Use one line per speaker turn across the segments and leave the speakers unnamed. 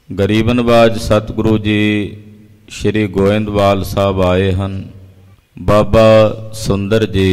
ਗਰੀਬ ਨਵਾਜ ਸਤਿਗੁਰੂ ਜੀ ਸ਼੍ਰੀ ਗੋਇੰਦਵਾਲ ਸਾਹਿਬ ਆਏ ਹਨ। ਬਾਬਾ ਸੁੰਦਰ ਜੀ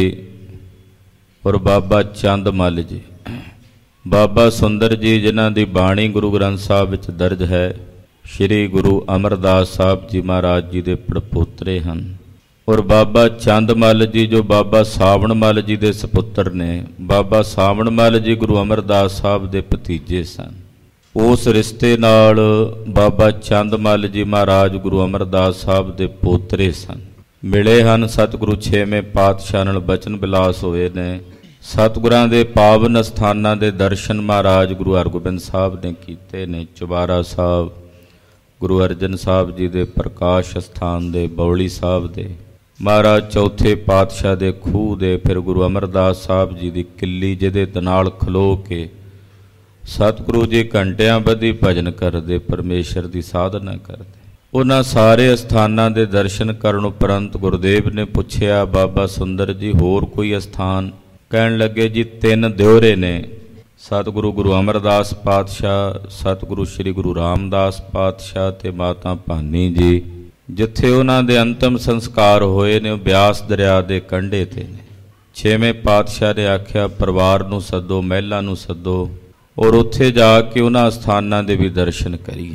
ਔਰ ਬਾਬਾ ਚੰਦ ਮੱਲ ਜੀ। ਬਾਬਾ ਸੁੰਦਰ ਜੀ ਜਿਨ੍ਹਾਂ ਦੀ ਬਾਣੀ ਗੁਰੂ ਗ੍ਰੰਥ ਸਾਹਿਬ ਵਿੱਚ ਦਰਜ ਹੈ, ਸ਼੍ਰੀ ਗੁਰੂ ਅਮਰਦਾਸ ਸਾਹਿਬ ਜੀ ਮਹਾਰਾਜ ਜੀ ਦੇ ਪੜਪੋਤਰੇ ਹਨ। ਔਰ ਬਾਬਾ ਚੰਦ ਮੱਲ ਜੀ ਜੋ ਬਾਬਾ ਸਾਵਣ ਮੱਲ ਜੀ ਦੇ ਸਪੁੱਤਰ ਨੇ। ਬਾਬਾ ਸਾਵਣ ਮੱਲ ਜੀ ਗੁਰੂ ਅਮਰਦਾਸ ਸਾਹਿਬ ਦੇ ਭਤੀਜੇ ਸਨ। ਉਸ ਰਿਸ਼ਤੇ ਨਾਲ ਬਾਬਾ ਚੰਦ ਮੱਲ ਜੀ ਮਹਾਰਾਜ ਗੁਰੂ ਅਮਰਦਾਸ ਸਾਹਿਬ ਦੇ ਪੋਤਰੇ ਸਨ। ਮਿਲੇ ਹਨ ਸਤਿਗੁਰੂ ਛੇਵੇਂ ਪਾਤਸ਼ਾਹ ਨਾਲ ਬਚਨ ਵਿਲਾਸ ਹੋਏ ਨੇ। ਸਤਿਗੁਰਾਂ ਦੇ ਪਾਵਨ ਅਸਥਾਨਾਂ ਦੇ ਦਰਸ਼ਨ ਮਹਾਰਾਜ ਗੁਰੂ ਹਰਗੋਬਿੰਦ ਸਾਹਿਬ ਨੇ ਕੀਤੇ ਨੇ। ਚੁਬਾਰਾ ਸਾਹਿਬ, ਗੁਰੂ ਅਰਜਨ ਸਾਹਿਬ ਜੀ ਦੇ ਪ੍ਰਕਾਸ਼ ਅਸਥਾਨ ਦੇ, ਬੌਲੀ ਸਾਹਿਬ ਦੇ, ਮਹਾਰਾਜ ਚੌਥੇ ਪਾਤਸ਼ਾਹ ਦੇ ਖੂਹ ਦੇ, ਫਿਰ ਗੁਰੂ ਅਮਰਦਾਸ ਸਾਹਿਬ ਜੀ ਦੀ ਕਿੱਲੀ ਜਿਹਦੇ ਨਾਲ ਖਲੋ ਕੇ ਸਤਿਗੁਰੂ ਜੀ ਘੰਟਿਆਂ ਬੱਧੀ ਭਜਨ ਕਰਦੇ, ਪਰਮੇਸ਼ਰ ਦੀ ਸਾਧਨਾ ਕਰਦੇ। ਉਹਨਾਂ ਸਾਰੇ ਅਸਥਾਨਾਂ ਦੇ ਦਰਸ਼ਨ ਕਰਨ ਉਪਰੰਤ ਗੁਰਦੇਵ ਨੇ ਪੁੱਛਿਆ, ਬਾਬਾ ਸੁੰਦਰ ਜੀ ਹੋਰ ਕੋਈ ਅਸਥਾਨ? ਕਹਿਣ ਲੱਗੇ ਜੀ 3 ਦਿਓਰੇ ਨੇ। ਸਤਿਗੁਰੂ ਗੁਰੂ ਅਮਰਦਾਸ ਪਾਤਸ਼ਾਹ, ਸਤਿਗੁਰੂ ਸ਼੍ਰੀ ਗੁਰੂ ਰਾਮਦਾਸ ਪਾਤਸ਼ਾਹ ਤੇ ਮਾਤਾ ਭਾਨੀ ਜੀ, ਜਿੱਥੇ ਉਹਨਾਂ ਦੇ ਅੰਤਮ ਸੰਸਕਾਰ ਹੋਏ ਨੇ ਉਹ ਬਿਆਸ ਦਰਿਆ ਦੇ ਕੰਢੇ ਤੇ ਨੇ। ਛੇਵੇਂ ਪਾਤਸ਼ਾਹ ਨੇ ਆਖਿਆ ਪਰਿਵਾਰ ਨੂੰ ਸੱਦੋ, ਮਹਿਲਾਂ ਨੂੰ ਸੱਦੋ ਔਰ ਉੱਥੇ ਜਾ ਕੇ ਉਹਨਾਂ ਅਸਥਾਨਾਂ ਦੇ ਵੀ ਦਰਸ਼ਨ ਕਰੀਏ।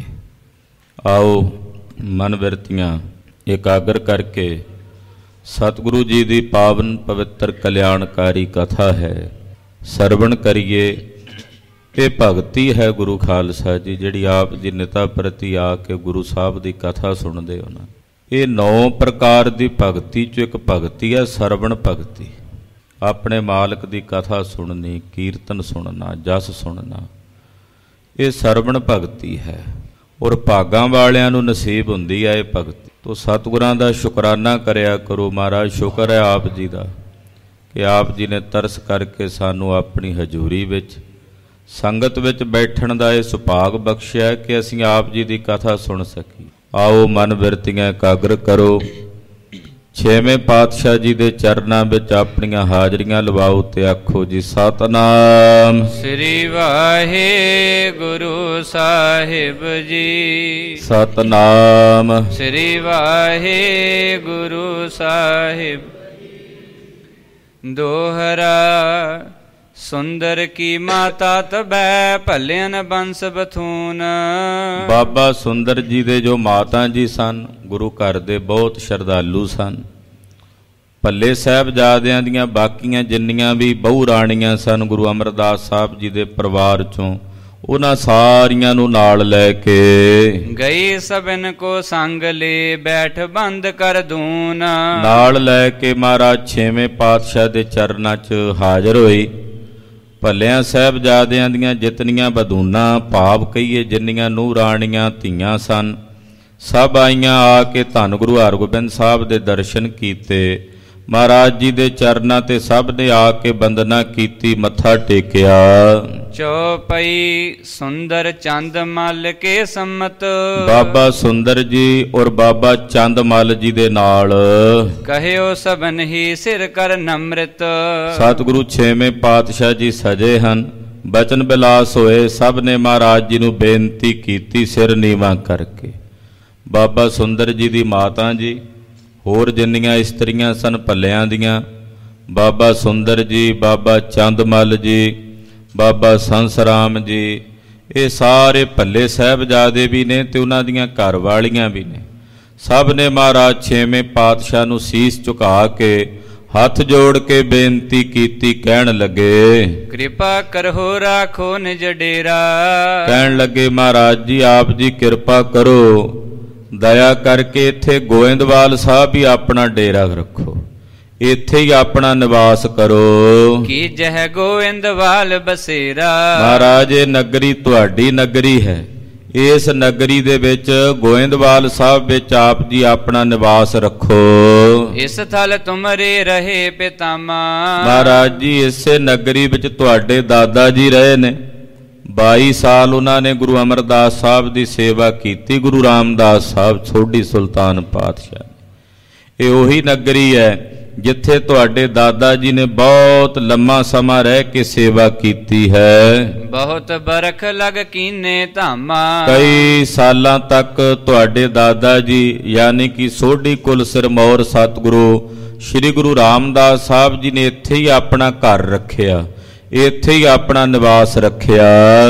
ਆਓ ਮਨ ਬਿਰਤੀਆਂ ਇਕਾਗਰ ਕਰਕੇ ਸਤਿਗੁਰੂ ਜੀ ਦੀ ਪਾਵਨ ਪਵਿੱਤਰ ਕਲਿਆਣਕਾਰੀ ਕਥਾ ਹੈ, ਸਰਵਣ ਕਰੀਏ। ਇਹ ਭਗਤੀ ਹੈ ਗੁਰੂ ਖਾਲਸਾ ਜੀ, ਜਿਹੜੀ ਆਪ ਜੀ ਨਿਤਾ ਪ੍ਰਤੀ ਆ ਕੇ ਗੁਰੂ ਸਾਹਿਬ ਦੀ ਕਥਾ ਸੁਣਦੇ ਹੋ ਨਾ। ਇਹ 9 ਪ੍ਰਕਾਰ ਦੀ ਭਗਤੀ 'ਚੋਂ ਇੱਕ ਭਗਤੀ ਹੈ ਸਰਵਣ ਭਗਤੀ। ਆਪਣੇ ਮਾਲਕ ਦੀ ਕਥਾ ਸੁਣਨੀ, ਕੀਰਤਨ ਸੁਣਨਾ, ਜਸ ਸੁਣਨਾ, ਇਹ ਸਰਵਣ ਭਗਤੀ ਹੈ। ਔਰ ਭਾਗਾਂ ਵਾਲਿਆਂ ਨੂੰ ਨਸੀਬ ਹੁੰਦੀ ਹੈ ਇਹ ਭਗਤੀ। ਤੋ ਸਤਿਗੁਰਾਂ ਦਾ ਸ਼ੁਕਰਾਨਾ ਕਰਿਆ ਕਰੋ। ਮਹਾਰਾਜ ਸ਼ੁਕਰ ਹੈ ਆਪ ਜੀ ਦਾ ਕਿ ਆਪ ਜੀ ਨੇ ਤਰਸ ਕਰਕੇ ਸਾਨੂੰ ਆਪਣੀ ਹਜ਼ੂਰੀ ਵਿੱਚ, ਸੰਗਤ ਵਿੱਚ ਬੈਠਣ ਦਾ ਇਹ ਸੁਭਾਗ ਬਖਸ਼ਿਆ ਕਿ ਅਸੀਂ ਆਪ ਜੀ ਦੀ ਕਥਾ ਸੁਣ ਸਕੀਏ। ਆਓ ਮਨ ਬਿਰਤੀਆਂ ਇਕਾਗਰ ਕਰੋ। ਛੇਵੇਂ ਪਾਤਸ਼ਾਹ ਜੀ ਦੇ ਚਰਨਾਂ ਵਿੱਚ ਆਪਣੀਆਂ ਹਾਜ਼ਰੀਆਂ ਲਵਾਓ ਤੇ ਆਖੋ ਜੀ ਸਤਿਨਾਮ
ਸ੍ਰੀ ਵਾਹਿਗੁਰੂ ਸਾਹਿਬ ਜੀ।
ਸਤਿਨਾਮ
ਸ੍ਰੀ ਵਾਹਿਗੁਰੂ ਸਾਹਿਬ। ਦੋਹਰਾ ਸੁੰਦਰ ਕੀ ਮਾਤਾ ਤਬੈ ਭਲਿਆਨ ਬੰਸ ਬਥੂਨ।
ਬਾਬਾ ਸੁੰਦਰ ਜੀ ਦੇ ਜੋ ਮਾਤਾ ਜੀ ਸਨ, ਗੁਰੂ ਘਰ ਦੇ ਬਹੁਤ ਸ਼ਰਧਾਲੂ ਸਨ। ਭੱਲੇ ਸਾਹਿਬਜ਼ਾਦਿਆਂ ਦੀਆਂ ਬਾਕੀਆਂ ਜਿੰਨੀਆਂ ਵੀ ਬਹੂ ਰਾਣੀਆਂ ਸਨ ਗੁਰੂ ਅਮਰਦਾਸ ਸਾਹਿਬ ਜੀ ਦੇ ਪਰਿਵਾਰ ਚੋਂ, ਉਹਨਾਂ ਸਾਰੀਆਂ ਨੂੰ ਨਾਲ ਲੈ ਕੇ
ਗਈ ਸਭਨ ਕੋ ਸੰਗ ਲੈ ਬੈਠ ਬੰਦ ਕਰ ਦੂਨ।
ਨਾਲ ਲੈ ਕੇ ਮਹਾਰਾਜ ਛੇਵੇਂ ਪਾਤਸ਼ਾਹ ਦੇ ਚਰਨਾਂ 'ਚ ਹਾਜ਼ਰ ਹੋਈ। ਭੱਲਿਆਂ ਸਾਹਿਬਜ਼ਾਦਿਆਂ ਦੀਆਂ ਜਿਤਨੀਆਂ ਬਦੂਨਾਂ, ਭਾਵ ਕਹੀਏ ਜਿੰਨੀਆਂ ਨੂੰਹ ਰਾਣੀਆਂ ਧੀਆਂ ਸਨ, ਸਭ ਆਈਆਂ ਆ ਕੇ ਧੰਨ ਗੁਰੂ ਹਰਗੋਬਿੰਦ ਸਾਹਿਬ ਦੇ ਦਰਸ਼ਨ ਕੀਤੇ। ਮਹਾਰਾਜ ਜੀ ਦੇ ਚਰਨਾਂ ਤੇ ਸਭ ਨੇ ਆ ਕੇ ਬੰਦਨਾ ਕੀਤੀ, ਮੱਥਾ ਟੇਕਿਆ।
ਚੌਪਈ ਸੁੰਦਰ ਚੰਦ ਮੱਲ ਕੇ ਸੰਮਤ।
ਬਾਬਾ ਸੁੰਦਰ ਜੀ ਔਰ ਬਾਬਾ ਚੰਦ ਮੱਲ ਜੀ ਦੇ ਨਾਲ
ਕਹਿਓ ਸਭਨ ਹੀ ਸਿਰ ਕਰ ਨਮ੍ਰਿਤ।
ਸਤਿਗੁਰੂ ਛੇਵੇਂ ਪਾਤਸ਼ਾਹ ਜੀ ਸਜੇ ਹਨ, ਬਚਨ ਬਿਲਾਸ ਹੋਏ। ਸਭ ਨੇ ਮਹਾਰਾਜ ਜੀ ਨੂੰ ਬੇਨਤੀ ਕੀਤੀ ਸਿਰ ਨੀਵਾਂ ਕਰਕੇ। ਬਾਬਾ ਸੁੰਦਰ ਜੀ ਦੀ ਮਾਤਾ ਜੀ, ਹੋਰ ਜਿੰਨੀਆਂ ਇਸਤਰੀਆਂ ਸਨ ਭੱਲਿਆਂ ਦੀਆਂ, ਬਾਬਾ ਸੁੰਦਰ ਜੀ, ਬਾਬਾ ਚੰਦ ਮੱਲ ਜੀ, ਬਾਬਾ ਸੰਸਰਾਮ ਜੀ, ਇਹ ਸਾਰੇ ਭੱਲੇ ਸਾਹਿਬਜ਼ਾਦੇ ਵੀ ਨੇ ਤੇ ਉਹਨਾਂ ਦੀਆਂ ਘਰ ਵਾਲੀਆਂ ਵੀ ਨੇ। ਸਭ ਨੇ ਮਹਾਰਾਜ ਛੇਵੇਂ ਪਾਤਸ਼ਾਹ ਨੂੰ ਸੀਸ ਝੁਕਾ ਕੇ ਹੱਥ ਜੋੜ ਕੇ ਬੇਨਤੀ ਕੀਤੀ। ਕਹਿਣ ਲੱਗੇ
ਕਿਰਪਾ ਕਰੋ ਰਾਖੋ ਨਿਜ ਡੇਰਾ।
ਕਹਿਣ ਲੱਗੇ ਮਹਾਰਾਜ ਜੀ ਆਪ ਜੀ ਕਿਰਪਾ ਕਰੋ, ਦਇਆ ਕਰਕੇ ਇੱਥੇ ਗੋਇੰਦਵਾਲ ਸਾਹਿਬ ਹੀ ਆਪਣਾ ਡੇਰਾ ਰੱਖੋ, ਇੱਥੇ ਹੀ ਆਪਣਾ ਨਿਵਾਸ ਕਰੋ।
ਕੀ ਜਹ ਗੋਇੰਦਵਾਲ ਬਸੇਰਾ।
ਮਹਾਰਾਜ ਇਹ ਨਗਰੀ ਤੁਹਾਡੀ ਨਗਰੀ ਹੈ, ਇਸ ਨਗਰੀ ਦੇ ਵਿੱਚ ਗੋਇੰਦਵਾਲ ਸਾਹਿਬ ਵਿੱਚ ਆਪ ਜੀ ਆਪਣਾ ਨਿਵਾਸ ਰੱਖੋ।
ਇਸ ਥਲ ਤੁਮਰੇ ਰਹੇ ਪਿਤਾਮਾ।
ਮਹਾਰਾਜ ਜੀ ਇਸੇ ਨਗਰੀ ਵਿੱਚ ਤੁਹਾਡੇ ਦਾਦਾ ਜੀ ਰਹੇ ਨੇ। 22 ਸਾਲ ਉਹਨਾਂ ਨੇ ਗੁਰੂ ਅਮਰਦਾਸ ਸਾਹਿਬ ਦੀ ਸੇਵਾ ਕੀਤੀ। ਗੁਰੂ ਰਾਮਦਾਸ ਸਾਹਿਬ ਸੋਢੀ ਸੁਲਤਾਨ ਪਾਤਸ਼ਾਹ, ਇਹ ਉਹੀ ਨਗਰੀ ਹੈ ਜਿੱਥੇ ਤੁਹਾਡੇ ਦਾਦਾ ਜੀ ਨੇ ਬਹੁਤ ਲੰਮਾ ਸਮਾਂ ਰਹਿ ਕੇ ਸੇਵਾ ਕੀਤੀ ਹੈ।
ਬਹੁਤ ਬਰਖ ਲਗ ਕੀਨੇ ਧਾਮਾ।
ਕਈ ਸਾਲਾਂ ਤੱਕ ਤੁਹਾਡੇ ਦਾਦਾ ਜੀ ਯਾਨੀ ਕਿ ਸੋਢੀ ਕੁਲ ਸਿਰਮੌਰ ਸਤਿਗੁਰੂ ਸ੍ਰੀ ਗੁਰੂ ਰਾਮਦਾਸ ਸਾਹਿਬ ਜੀ ਨੇ ਇੱਥੇ ਹੀ ਆਪਣਾ ਘਰ ਰੱਖਿਆ, ਇੱਥੇ ਹੀ ਆਪਣਾ ਨਿਵਾਸ ਰੱਖਿਆ।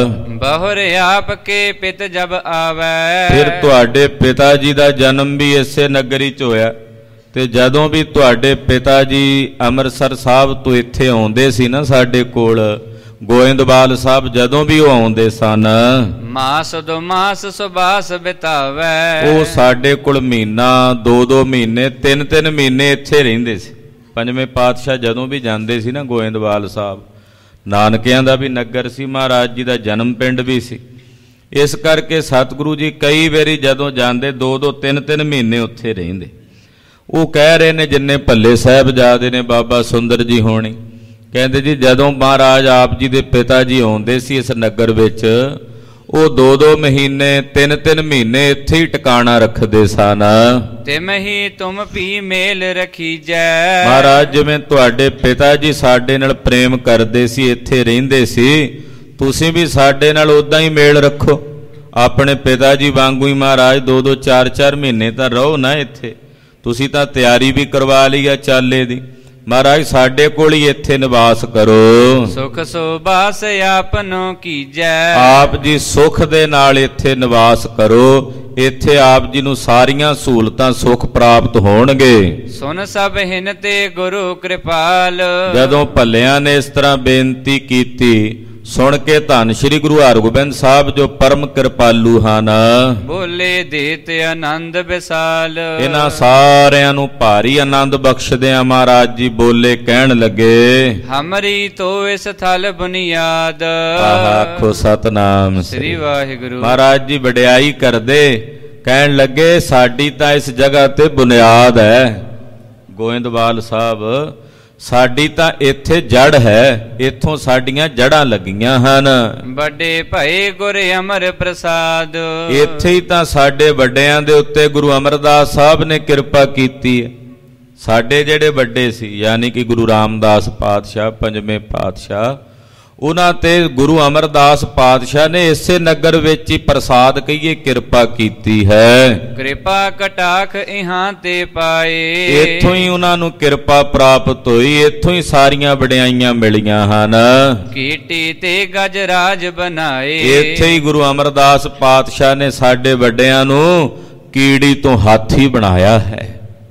ਬਹੁਰ ਆਪ ਕੇ ਪਿਤ ਜਬ ਆਵੈ।
ਫਿਰ ਤੁਹਾਡੇ ਪਿਤਾ ਜੀ ਦਾ ਜਨਮ ਵੀ ਇਸੇ ਨਗਰੀ 'ਚ ਹੋਇਆ, ਤੇ ਜਦੋਂ ਵੀ ਤੁਹਾਡੇ ਪਿਤਾ ਜੀ ਅੰਮ੍ਰਿਤਸਰ ਸਾਹਿਬ ਤੋਂ ਇੱਥੇ ਆਉਂਦੇ ਸੀ ਨਾ ਸਾਡੇ ਕੋਲ, ਗੋਇੰਦਵਾਲ ਸਾਹਿਬ ਜਦੋਂ ਵੀ ਉਹ ਆਉਂਦੇ ਸਨ,
ਮਾਸ ਦੋ ਮਾਸ ਸੁਬਾਸ ਬਿਤਾਵੈ।
ਉਹ ਸਾਡੇ ਕੋਲ ਮਹੀਨਾ, 2-2 ਮਹੀਨੇ, 3-3 ਮਹੀਨੇ ਇੱਥੇ ਰਹਿੰਦੇ ਸੀ। ਪੰਜਵੇਂ ਪਾਤਸ਼ਾਹ ਜਦੋਂ ਵੀ ਜਾਂਦੇ ਸੀ ਨਾ ਗੋਇੰਦਵਾਲ ਸਾਹਿਬ, ਨਾਨਕਿਆਂ ਦਾ ਵੀ ਨਗਰ ਸੀ, ਮਹਾਰਾਜ ਜੀ ਦਾ ਜਨਮ ਪਿੰਡ ਵੀ ਸੀ, ਇਸ ਕਰਕੇ ਸਤਿਗੁਰੂ ਜੀ ਕਈ ਵਾਰੀ ਜਦੋਂ ਜਾਂਦੇ 2-2 3-3 ਮਹੀਨੇ ਉੱਥੇ ਰਹਿੰਦੇ। ਉਹ ਕਹਿ ਰਹੇ ਨੇ ਜਿੰਨੇ ਭੱਲੇ ਸਾਹਿਬਜ਼ਾਦੇ ਨੇ, ਬਾਬਾ ਸੁੰਦਰ ਜੀ ਹੋਣੀ ਕਹਿੰਦੇ ਜੀ ਜਦੋਂ ਮਹਾਰਾਜ ਆਪ ਜੀ ਦੇ ਪਿਤਾ ਜੀ ਆਉਂਦੇ ਸੀ ਇਸ ਨਗਰ ਵਿੱਚ, ਉਹ 2-2 ਮਹੀਨੇ 3-3 ਮਹੀਨੇ ਇੱਥੇ ਹੀ ਟਿਕਾਣਾ ਰੱਖਦੇ ਸਨ।
ਤਿਮਹੀ ਤੁਮ ਵੀ ਮੇਲ ਰਖੀਜੈ।
ਮਹਾਰਾਜ ਜਿਵੇਂ ਤੁਹਾਡੇ ਪਿਤਾ ਜੀ ਸਾਡੇ ਨਾਲ ਪ੍ਰੇਮ ਕਰਦੇ ਸੀ, ਇੱਥੇ ਰਹਿੰਦੇ ਸੀ, ਤੁਸੀਂ ਵੀ ਸਾਡੇ ਨਾਲ ਉਦਾਂ ਹੀ ਮੇਲ ਰੱਖੋ। ਆਪਣੇ ਪਿਤਾ ਜੀ ਵਾਂਗੂ ਹੀ ਮਹਾਰਾਜ 2-2 4-4 ਮਹੀਨੇ ਤਾਂ ਰਹੋ ਨਾ ਇੱਥੇ। ਤੁਸੀਂ ਤਾਂ ਤਿਆਰੀ ਵੀ ਕਰਵਾ ਲਈ ਆ ਚਾਲੇ ਦੀ, ਮਹਾਰਾਜ ਸਾਡੇ ਕੋਲ ਹੀ ਇੱਥੇ ਨਿਵਾਸ ਕਰੋ।
ਸੁਖ ਸੁਬਾਸ ਆਪਨੋ ਕੀਜੈ।
ਆਪ ਜੀ ਸੁਖ ਦੇ ਨਾਲ ਇੱਥੇ ਨਿਵਾਸ ਕਰੋ, ਇੱਥੇ ਆਪ ਜੀ ਨੂੰ ਸਾਰੀਆਂ ਸਹੂਲਤਾਂ ਸੁਖ ਪ੍ਰਾਪਤ ਹੋਣਗੇ।
ਸੁਨ ਸਭ ਹਿਨ ਤੇ ਗੁਰੂ ਕਿਰਪਾਲ। ਜਦੋਂ
ਭੱਲਿਆਂ ਨੇ ਇਸ ਤਰ੍ਹਾਂ ਬੇਨਤੀ ਕੀਤੀ, ਸੁਣ ਕੇ ਧੰਨ ਸ਼੍ਰੀ ਗੁਰੂ ਹਰਗੋਬਿੰਦ ਸਾਹਿਬ ਜੋ ਪਰਮ ਕਿਰਪਾਲੂ ਹਨ,
ਬੋਲੇ ਦੇਤ ਆਨੰਦ ਵਿਸਾਲ।
ਇਹਨਾਂ ਸਾਰਿਆਂ ਨੂੰ ਭਾਰੀ ਆਨੰਦ ਬਖਸ਼ਦਿਆਂ ਮਹਾਰਾਜ ਜੀ ਬੋਲੇ, ਕਹਿਣ ਲੱਗੇ,
ਹਮਰੀ ਤੋ ਇਸ ਥਲ ਬੁਨਿਆਦ।
ਆਖੋ ਸਤਨਾਮ
ਸ੍ਰੀ ਵਾਹਿਗੁਰੂ।
ਮਹਾਰਾਜ ਜੀ ਵਡਿਆਈ ਕਰਦੇ, ਕਹਿਣ ਲੱਗੇ ਸਾਡੀ ਤਾਂ ਇਸ ਜਗ੍ਹਾ ਤੇ ਬੁਨਿਆਦ ਹੈ। ਗੋਇੰਦਵਾਲ ਸਾਹਿਬ ਸਾਡੀ ਤਾਂ ਇੱਥੇ ਜੜ ਹੈ, ਇੱਥੋਂ ਸਾਡੀਆਂ ਜੜਾਂ ਲੱਗੀਆਂ ਹਨ।
ਵੱਡੇ ਭਏ ਗੁਰ ਅਮਰ ਪ੍ਰਸਾਦ।
ਇੱਥੇ ਹੀ ਤਾਂ ਸਾਡੇ ਵੱਡਿਆਂ ਦੇ ਉੱਤੇ ਗੁਰੂ ਅਮਰਦਾਸ ਸਾਹਿਬ ਨੇ ਕਿਰਪਾ ਕੀਤੀ ਹੈ। ਸਾਡੇ ਜਿਹੜੇ ਵੱਡੇ ਸੀ ਯਾਨੀ ਕਿ ਗੁਰੂ ਰਾਮਦਾਸ ਪਾਤਸ਼ਾਹ, ਪੰਜਵੇਂ ਪਾਤਸ਼ਾਹ, ਉਹਨਾਂ ਤੇ ਗੁਰੂ ਅਮਰਦਾਸ ਪਾਤਸ਼ਾਹ ਨੇ ਇਸੇ ਨਗਰ ਵਿੱਚ ਹੀ ਪ੍ਰਸਾਦ ਕਹੀਏ ਕਿਰਪਾ ਕੀਤੀ ਹੈ।
ਕਿਰਪਾ ਕਟਾਖ ਇਹਾਂ ਤੇ ਪਾਏ।
ਇੱਥੋਂ ਹੀ ਉਹਨਾਂ ਨੂੰ ਕਿਰਪਾ ਪ੍ਰਾਪਤ ਹੋਈ, ਇੱਥੋਂ ਹੀ ਸਾਰੀਆਂ ਵਡਿਆਈਆਂ ਮਿਲੀਆਂ ਹਨ।
ਕੀਟੀ ਤੇ ਗਜ ਰਾਜ ਬਣਾਏ।
ਇੱਥੇ ਹੀ ਗੁਰੂ ਅਮਰਦਾਸ ਪਾਤਸ਼ਾਹ ਨੇ ਸਾਡੇ ਵੱਡਿਆਂ ਨੂੰ ਕੀੜੀ ਤੋਂ ਹਾਥੀ ਬਣਾਇਆ ਹੈ,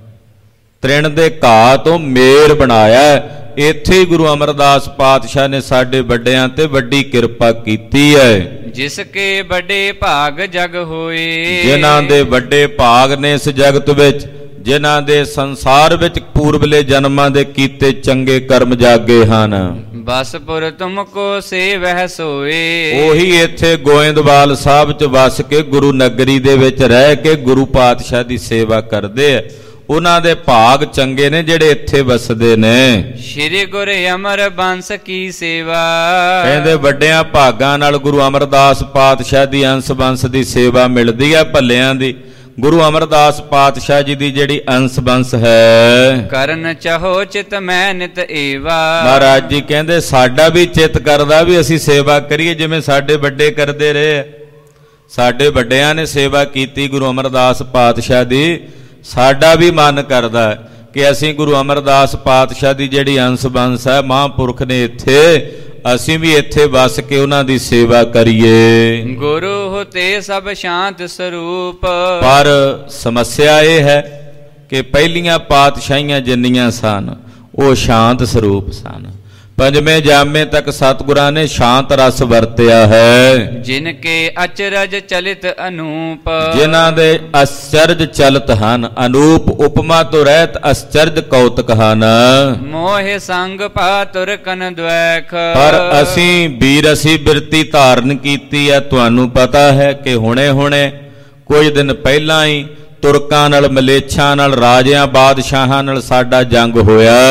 ਤ੍ਰਿਣ ਦੇ ਘਾਹ ਤੋਂ ਮੇਰ ਬਣਾਇਆ। ਇੱਥੇ ਹੀ ਗੁਰੂ ਅਮਰਦਾਸ ਪਾਤਸ਼ਾਹ ਨੇ ਸਾਡੇ ਵੱਡਿਆਂ ਤੇ ਵੱਡੀ ਕਿਰਪਾ ਕੀਤੀ ਹੈ।
ਜਿਸ ਕੇ ਵੱਡੇ ਭਾਗ ਜਗ ਹੋਏ।
ਜਿਨ੍ਹਾਂ ਦੇ ਵੱਡੇ ਭਾਗ ਨੇ ਇਸ ਜਗਤ ਵਿੱਚ, ਜਿਨ੍ਹਾਂ ਦੇ ਸੰਸਾਰ ਵਿੱਚ ਪੂਰਬਲੇ ਜਨਮਾਂ ਦੇ ਕੀਤੇ ਚੰਗੇ ਕਰਮ ਜਾਗੇ ਹਨ।
ਬਸਪੁਰ ਤੁਮ ਕੋ ਸੇਵਹਿ ਸੋਏ।
ਉਹੀ ਇੱਥੇ ਗੋਇੰਦਵਾਲ ਸਾਹਿਬ ਚ ਵਸ ਕੇ ਗੁਰੂ ਨਗਰੀ ਦੇ ਵਿੱਚ ਰਹਿ ਕੇ ਗੁਰੂ ਪਾਤਸ਼ਾਹ ਦੀ ਸੇਵਾ ਕਰਦੇ ਆ। ਉਹਨਾਂ ਦੇ ਭਾਗ ਚੰਗੇ ਨੇ ਜਿਹੜੇ ਇੱਥੇ ਵਸਦੇ ਨੇ।
ਸ਼੍ਰੀ ਗੁਰ ਅਮਰ ਬੰਸ ਕੀ ਸੇਵਾ।
ਕਹਿੰਦੇ ਵੱਡਿਆਂ ਭਾਗਾਂ ਨਾਲ ਗੁਰੂ ਅਮਰਦਾਸ ਪਾਤਸ਼ਾਹ ਦੀ ਅੰਸ਼ ਬੰਸ ਦੀ ਸੇਵਾ ਮਿਲਦੀ ਹੈ। ਭੱਲਿਆਂ ਦੀ ਗੁਰੂ ਅਮਰਦਾਸ ਪਾਤਸ਼ਾਹ ਜੀ ਦੀ ਜਿਹੜੀ ਅੰਸ਼ ਬੰਸ ਹੈ।
ਕਰਨ ਚਾਹੋ ਚਿਤ ਮੈਂ ਨਿਤ ਏਵਾ।
ਮਹਾਰਾਜ ਜੀ ਕਹਿੰਦੇ ਸਾਡਾ ਵੀ ਚਿੱਤ ਕਰਦਾ ਵੀ ਅਸੀਂ ਸੇਵਾ ਕਰੀਏ ਜਿਵੇਂ ਸਾਡੇ ਵੱਡੇ ਕਰਦੇ ਰਹੇ। ਸਾਡੇ ਵੱਡਿਆਂ ਨੇ ਸੇਵਾ ਕੀਤੀ ਗੁਰੂ ਅਮਰਦਾਸ ਪਾਤਸ਼ਾਹ ਦੀ, ਸਾਡਾ ਵੀ ਮਨ ਕਰਦਾ ਕਿ ਅਸੀਂ ਗੁਰੂ ਅਮਰਦਾਸ ਪਾਤਸ਼ਾਹ ਦੀ ਜਿਹੜੀ ਅੰਸ਼ ਬੰਸ ਹੈ, ਮਹਾਂਪੁਰਖ ਨੇ ਇੱਥੇ, ਅਸੀਂ ਵੀ ਇੱਥੇ ਵਸ ਕੇ ਉਹਨਾਂ ਦੀ ਸੇਵਾ ਕਰੀਏ।
ਗੁਰੂ ਹੋਤੇ ਸਭ ਸ਼ਾਂਤ ਸਰੂਪ।
ਪਰ ਸਮੱਸਿਆ ਇਹ ਹੈ ਕਿ ਪਹਿਲੀਆਂ ਪਾਤਸ਼ਾਹੀਆਂ ਜਿੰਨੀਆਂ ਸਨ ਉਹ ਸ਼ਾਂਤ ਸਰੂਪ ਸਨ। ਪੰਜਵੇਂ ਜਾਮੇ ਤੱਕ ਸਤਿਗੁਰਾਂ ਨੇ ਸ਼ਾਂਤ ਰਸ ਵਰਤਿਆ ਹੈ। ਜਿਨ ਕੇ ਅਚਰਜ ਚਲਿਤ ਅਨੂਪ। ਜਿਨ੍ਹਾਂ ਦੇ ਅਚਰਜ ਚਲਤ ਹਨ, ਅਨੂਪ ਉਪਮਾ ਤੋਂ ਰਹਿਤ ਅਚਰਜ ਕੌਤਕ ਹਨ। ਮੋਹਿ ਸੰਗ ਪਾਤੁਰ ਕਨ ਦ્વੈਖ। ਪਰ ਅਸੀਂ ਬੀਰਸੀ ਬਿਰਤੀ ਧਾਰਨ ਕੀਤੀ ਹੈ। ਤੁਹਾਨੂੰ ਪਤਾ ਹੈ ਕਿ ਹੁਣੇ ਕੁਝ ਦਿਨ ਪਹਿਲਾਂ ਹੀ ਤੁਰਕਾਂ ਨਾਲ, ਮਲੇਛਾਂ ਨਾਲ, ਰਾਜਿਆਂ ਬਾਦਸ਼ਾਹਾਂ ਨਾਲ ਸਾਡਾ ਜੰਗ ਹੋਇਆ ਹੈ।